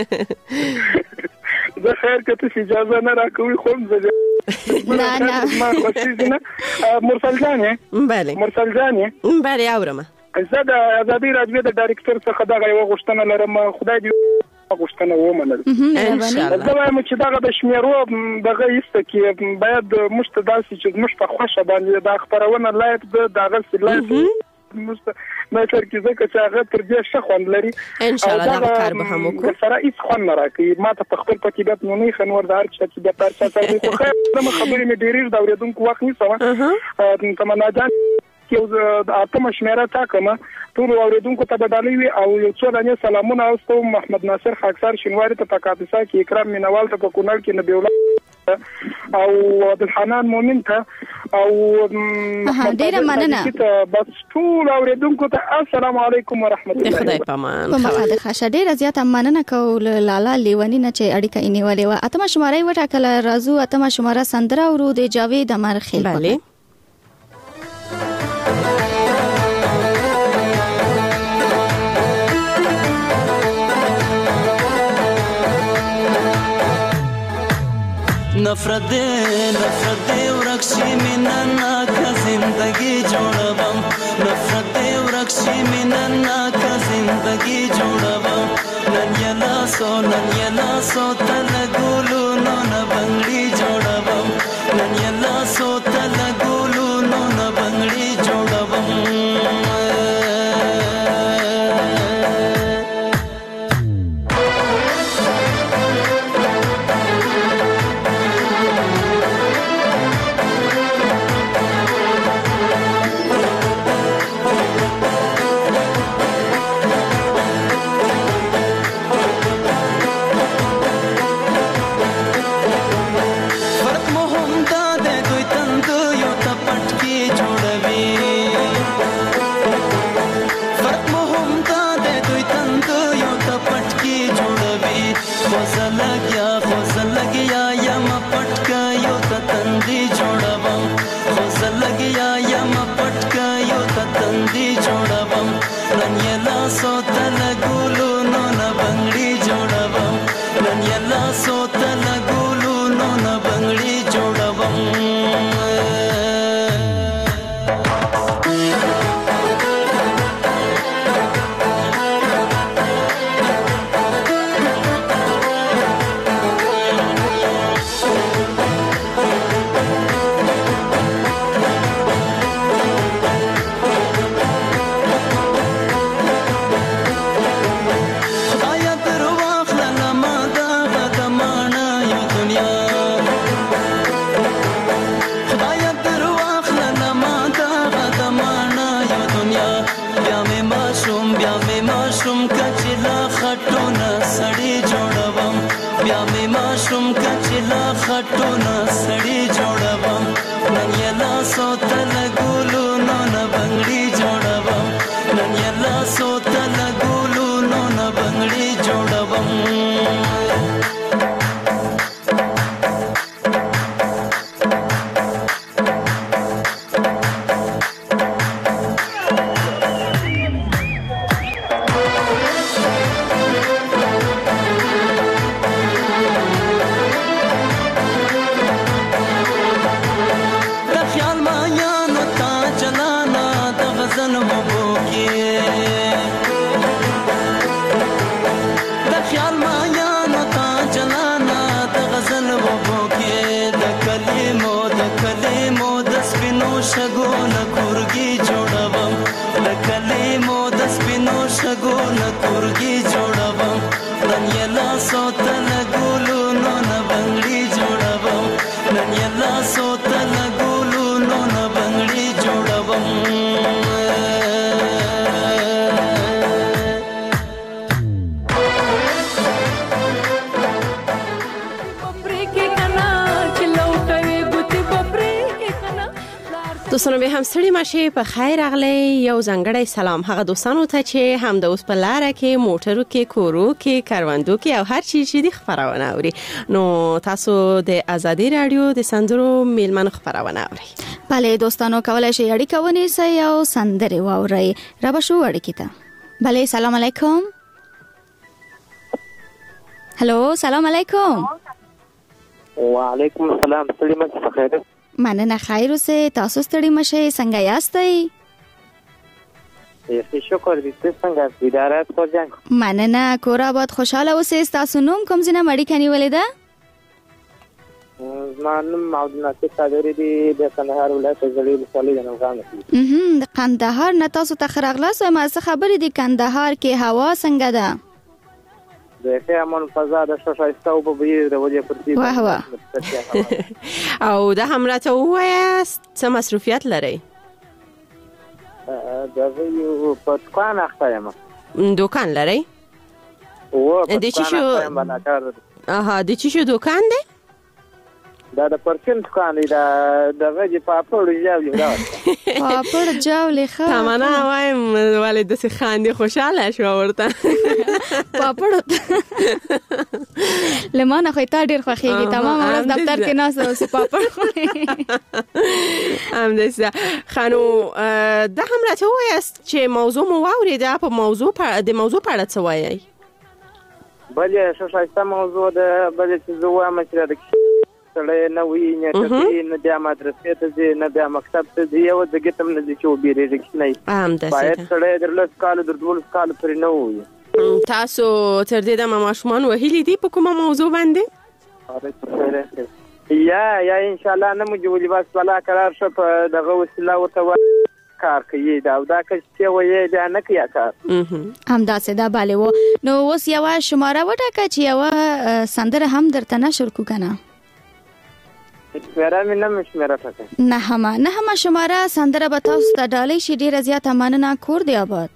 زه خیر که تاسو اجازه نه راکوي خو زه نه نه ما خوښیږي نه. مرسل جانې بله مرسل جانې بله اورم. زه د ازادي راډیو د ډایرکټر څخه دغه یو غوښتنه لرم. خدای دې غوښتنه ومنل. ان شاء الله. زه وایم چې دغه د شمیرو دغه ایسته کې باید موږ ته داسې چې موږ په خوښه باندې د خبرونه لایق د دغه سلایق ما تر کې ځکه چې هغه تر دې ښه خوند لري. ان شاء الله دا کار به هم وکړو. سره هیڅ خوند نه راکوي. ما ته په خپل پکې نه نه خنور د هر څه چې د تر څه سره خو خیر د خبرې مې ډېرې د اوریدونکو وخت نیسم. تمنا جان چې د اتم شمیره تا کومه ټول اوریدونکو ته بدالي وي او یو څو دانه سلامونه اوستو محمد ناصر خاکسار شینواری ته په کاپیسا کې اکرام مینوال ته په کونړ کې نبی الله او عبدالحنان مومن ته او ډیره مننه. بس ټول اوریدونکو ته السلام علیکم ورحمت الله. خدای پامان. په مخه خاصه ډیره زیاته مننه کول لالا لیونی نه چې اړیکه یې نیولې و. اتم شماره وټاکل رازو اتم شماره سندره ورو د جاوید امرخیل. بله नफरत दे नफरत दे वरक्षी मिनन्ना का जिंदगी जोड़बम. नफरत दे वरक्षी मिनन्ना का जिंदगी जोड़बम. नन्यला सो नन्यला सो तलगुलु नो न बंगड़ी जोड़बम. नन्यला सो तलगुलु नो न बंगड़ी जोड़बम. لاسو تل ګلونو نه بنگړي جوړوم نن یې لاسو تل ګلونو نه بنگړي جوړوم دوستانو به هم ستړي ماشي په خیر اغلی یو ځانګړی سلام هغه دوستانو ته چې هم د اوس په لاره کې موټرو کې کورو کې کاروندو کې او هر چی چې د خبرونه اوري نو تاسو د ازادي رادیو د سندرو میلمن خبرونه اوري بله دوستانو کولای شئ اړیکه ونیسئ او سندرې واورئ را به شو اړیکې ته بله سلام علیکم هلو سلام علیکم وعلیکم السلام ستړي ماشي په خیر مننه خیر اوسئ تاسو ستړي مشئ څنګه یاستئ یې شکر دې څنګه ادارات خو ځان مننه کور آباد خوشاله اوسئ تاسو نوم کوم ځنه مړی کني ولیدا زمانم معودنات صادری دی د کندهار ولایت زړی ولسوالۍ د نوغان هم د کندهار نه تاسو ته خراغلاس او ما څه خبرې دي کندهار کې هوا څنګه ده د امن فضا د شوشایسته او په بیر د وجه پرتی واه واه او د همرا ته وایست څه مصروفیت لري دا یو په دکان اخته یم دکان لري او د چی شو اها د چی شو دکان دی دا د پرچم دکان دی دا دغه د پاپړ جاولې دا پاپړ جاولې ښه تمنا وایم والد سي خاندي خوشاله شو ورته پاپړ لمانه خو ته ډیر خوخيږي تمام ورځ دفتر کې ناس او پاپړ خوري ام دسه خانو د هم راته وایست چې موضوع مو واوریده په موضوع د موضوع په اړه څه وایي بلې شوشایسته موضوع د بلې چې زوه مشره د سړی نه وي نه ټکی نه بیا مدرسې ته ځي نه بیا مکتب ته ځي یو ځای ته نه ځي چې وبېرېږي نه باید سړی در لس کاله در دولس کاله پرې نه وي تاسو تر دې دمه ماشومان وهلي دي په کومه موضوع باندې یا یا ان شاء الله نه مو جوړي بس ولا قرار شو په دغه وسیله ورته کار کوي دا دا چې وایي دا نه کوي کار همداسې دا bale وو نو اوس یو شماره وټاکه چې یو سندره هم درته نشر کو کنه شماره مې نه مشمره پکې نه هم نه هم شماره سندره به تاسو ته ډالۍ شي ډیره زیاته مننه کور دی آباد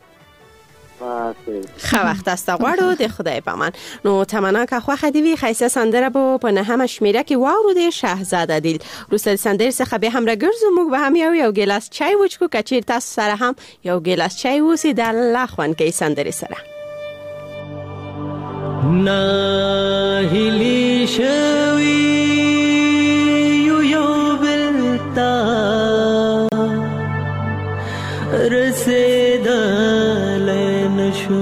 خو وخت است غواړو د خدای پامان نو تمنا که خو خدیوی خیسه سندره بو په نه هم شمیره کې واورو د شاهزاده دیل روسل سندره څخه به هم راګرځو موږ به هم یو یو ګلاس چای وچکو کچیر تاسو سره هم یو ګلاس چای وسی د لاخوان کې سندره سره ناهلی شوی یو یو بلتا رسیدل نشو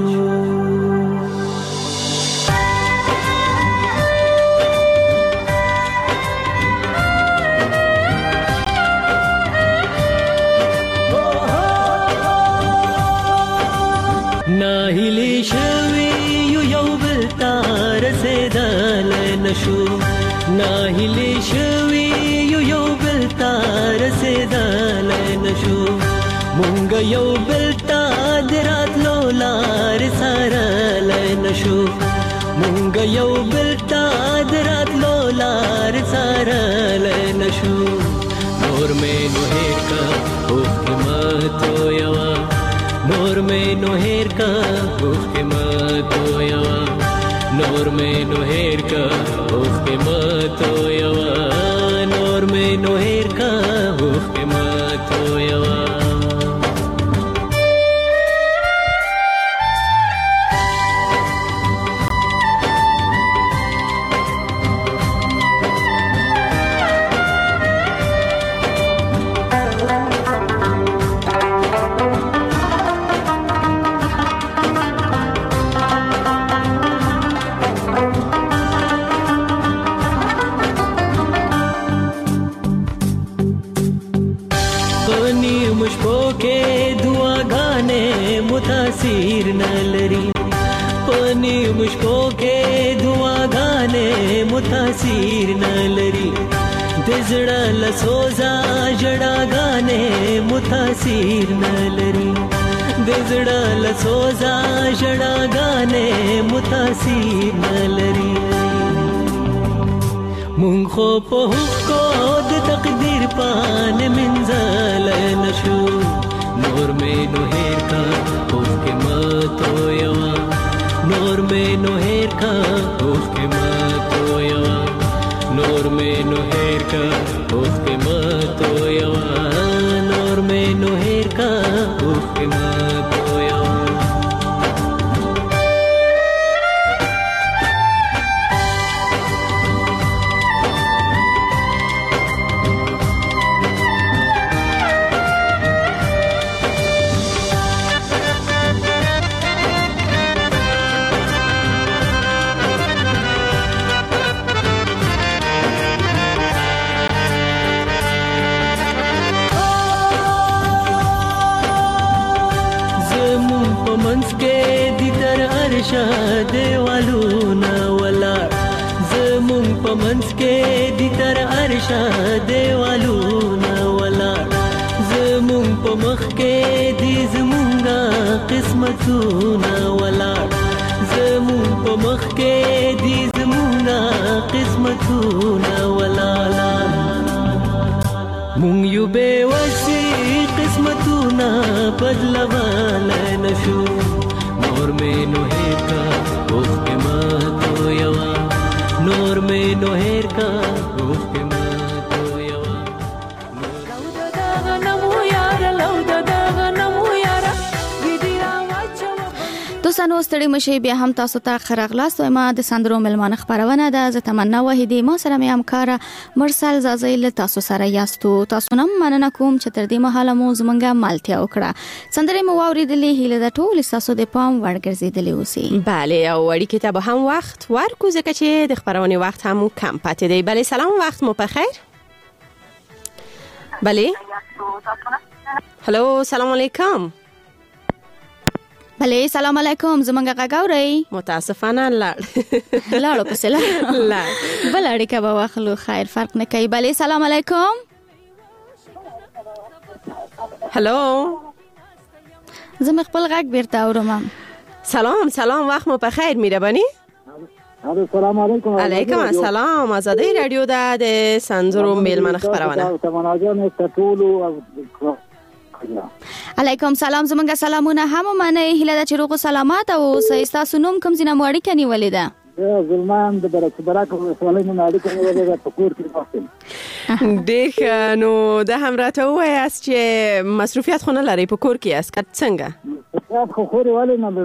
ناهلی شوی یو یو بلتا رسیدل نشو ناهلی شوی یو یو بلتا رسیدل نشو مونږ یو بلتا درات لولار سره لنشو مونږ یو بلتا درات لولار سره لنشو نور مې نو هیر کا حکمت یوا نور مې نو هیر کا حکمت یوا نور مې نو هیر کا حکمت یوا نور مې نو هیر کا حکمت یوا تاثیر نہ لری پانی مشکو کے دعا گانے متاثیر نہ لری دزڑا لسوزا جڑا گانے متاثیر نہ لری د زړه له سوزه ژړاګانې متاثر نه لري. مونږ خو په حقو د تقدیر پاڼې منځلی نه شو. نور مې نو هېر کا اوښکې مه تویوه، نور مې نو هېر کا اوښکې مه تویوه، نور مې نو هېر کا اوښکې مه تویوه، نور مې نو هېر کا اوښکې مه تویوه. دیوالونه ولاړ زمون په منځ کې دي تر عرشه دیوالونه ولاړ زمون په مخ کې دي زمونږه قسمتونه ولاړ زمون په مخ کې دي زمونږه قسمتونه ولاړ مونږ یو بې وسې قسمتونه بدلولی نه شو. نور مې نو هېر کا اوښکې مه تویوه، نور مې نو هېر کا اوښکې مه تویوه. لو د دغه نمو یاره لو د دغه نمو یاره ګیدی راواچوه. دوستانو ستړي مشئ، بیا هم تاسو ته ښه راغلاست. وایم د سندرو مېلمانه خپرونه ده. زه تمنا وحیدي، ما سره مې همکاره مرسل زازۍ له تاسو سره یاستو. تاسو نه مننه کوم چې تر دې مهاله مو زمونږه مالتیا وکړه. سندرې مو واورېدلې، هیله ده ټول ستاسو د پام وړ ګرځېدلې اوسي. بله، او اړیکې ته به هم وخت ورکو ځکه چې د خپرونې وخت هم کم پاتې دی. بله سلام، وخت مو په خیر. بله هلو، سلام علیکم. بله سلام علیکم، زمونږ غږ اورئ؟ متاسفانه لاړ لاړو پسې لاړ بل اړیکه به واخلو، خیر فرق نه کوي. بله سلام علیکم. هلو، زه مې خپل غږ بیرته اورم. سلام سلام، وخت مو په خیر مهرباني. السلام علیکم. علیکم السلام. آزادۍ رادیو ده د سندرو میلمنه خپرونه. علیکم سلام، زمونږ سلامونه هم منئ. هیله ده چې روغ او سلامت اوسئ. ستاسو نوم کوم ځای نه مو اړیکه نیولې ده؟ زلمان د برکت برک ولسوالۍ نه اړیکه نیولې ده، په کور کې ناست یم. ډېر ښه. نو دا هم راته ووایاست چې مصروفیت خو نه لرئ، په کور کې یاست که څنګه؟ مصروفیت خو خورې ولې نه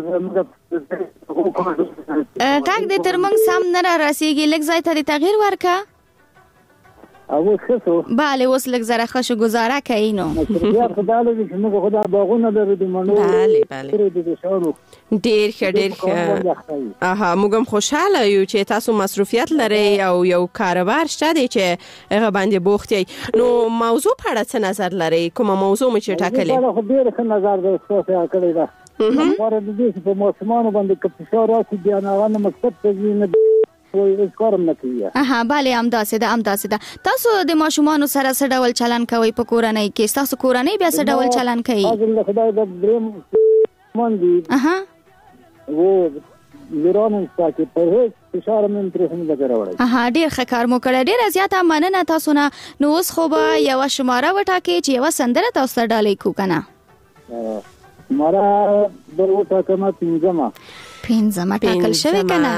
غږ دې تر موږ سم نه را رسېږي، لږ ځای ته دې تغییر ورکړه. اوس ښه شو؟ بله اوس لږ زره ښه شو، ګزاره کوي. نو مصروفیت خو دا لري چې موږ خو دا باغونه لرو د مڼو. بله بله، ډېر ښه ډېر ښه. اها، موږ هم خوشحاله یو چې تاسو مصروفیت لرئ او یو کاروبار شته دی چې هغه باندې بوخت یئ. نو موضوع په اړه څه نظر لرئ؟ کومه موضوع مو چې ټاکلې؟ خو ډېر ښه نظر دی ستاسو کړی ده. غوره د دې چې په ماشومانو باندې که فشار راشي، بیا هغه نه مکتب ته ځي نه هیڅ کارم نه کوي. اها بله، همداسې ده همداسې ده. تاسو د ماشومانو سره څه ډول چلند کوئ په کورنۍ کې؟ ستاسو کورنۍ بیا څه ډول چلند کوي؟ خدای د دریم مندي اها و لرانم ساتي په هیڅ فشار من تر هم نه راوړي. اها، ډیر ښه کار مو کړی، ډیره زیاته مننه تاسو نه. نو اوس خو به یو شماره وټاکئ چې یو سندره تاسو ته ډالۍ کو کنه. مارا دروته کما پینځمه پینځمه ټاکل شوی کنه.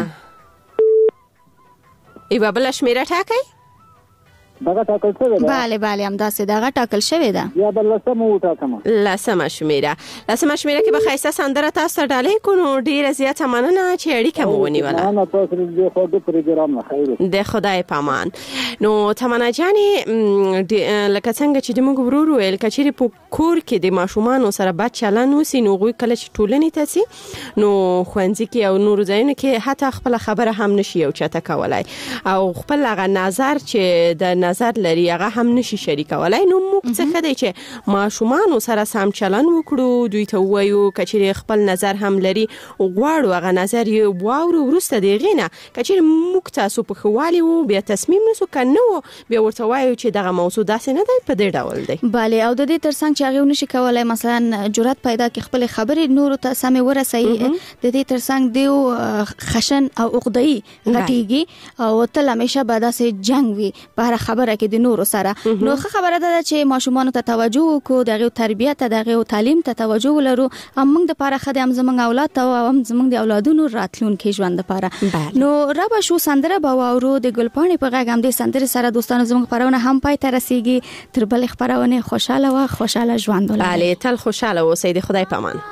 ایوه بل شمیره ټاکئ؟ دغه ټاکل شوی ده. بله بله، همداسې دغه ټاکل شوی ده. یا بل لسمه وټاکمه. لسمه شمیره. لسمه شمیره کې به ښایسته سندره تاسو ته ډالۍ کو. نو ډیره زیاته مننه چې اړیکه مو ونیوله. مننه تاسو د خو د پروګرام نه خیر. د خدای پامان. نو تمنا جانې لکه څنګه چې موږ ورور ویل کچېرې په کور کې د ماشومان سره بد چلند وسی، نو غوي کله چې ټولنې ته سي، نو خوانځي کې او نور ځایونه کې حتی خپل خبره هم نشي او چاته کولای، او خپل هغه نظر چې د نظر لري هغه هم نشي شریکولای. نو موږ څه خدای چې ماشومان سره سم چلن وکړو، دوی ته وایو کچېره خپل نظر هم لري غواړو هغه نظر یې واورو، ورسته دی غینه کچېره موږ تاسو په خوالي وو بیا تصمیم نسو کنو بیا ورته وایو چې دغه موضوع داسې نه دی په دې ډول دی. bale او د دې ترڅنګ چې هغه نشي کولای مثلا جرأت پیدا کړي خپل خبرې نور ته سمې ورسوي، د دې ترڅنګ دیو خشن او عقده‌ای غټيږي او تل همیشه به داسې جنگ وي په هر خبره کې د نور سره. نو خبره ده چې ماشومان ته توجه وکړو، دغه تربیت ته دغه تعلیم ته توجه ولرو، موږ د پاره خدام زمنګ اولاد ته او هم زمنګ د اولادونو راتلونکي ژوند لپاره. نو رب شو سندره به واورو د ګلپاڼې په غږ هم د سندره سره دوستانو زموږ خبرونه هم پای ته رسیږي. تر بل خبرونه خوشاله و خوشاله ژوند ولرئ. بله تل خوشاله اوسئ. د خدای په امان.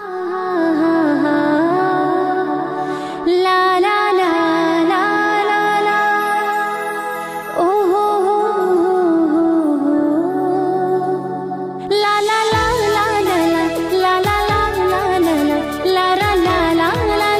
لا لا لا لا لا لا اوه لا لا لا لا لا لا لا لا لا لا لا لا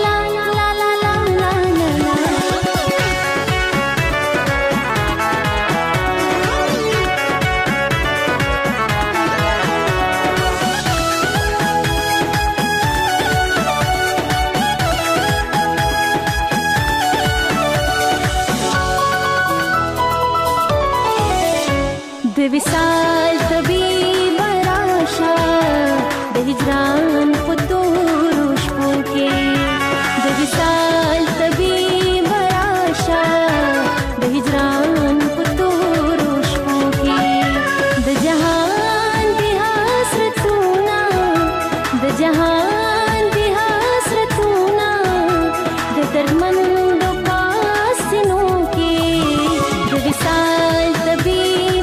د وصال طبيب راشه د هجران په تورو شپو کې، د وصال طبيب راشه د هجران په تورو شپو کې، د جهان دی حسرتونه د جهان دی حسرتونه د دردمندو پاسینو کې، د وصال طبيب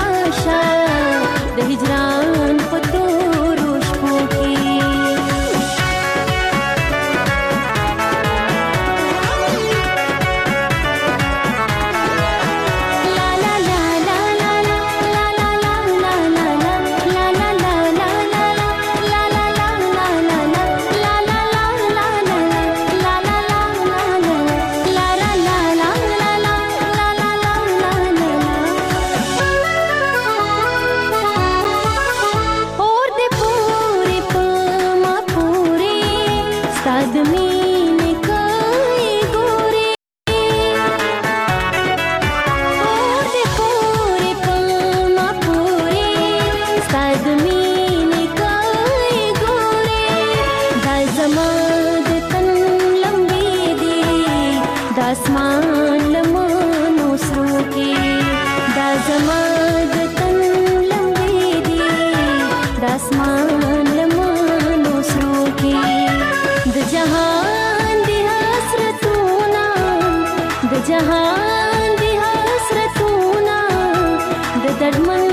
د هجران په تورو شپو کې. لا لا لا لا لا لا لا لا لا لا لا لا لا لا لا لا لا اسمان لمنو سرو کې دا زما د تن لمبې دي د اسمان لمنو سرو کې د جهان دی حسرتونه د جهان دی حسرتونه د دردمن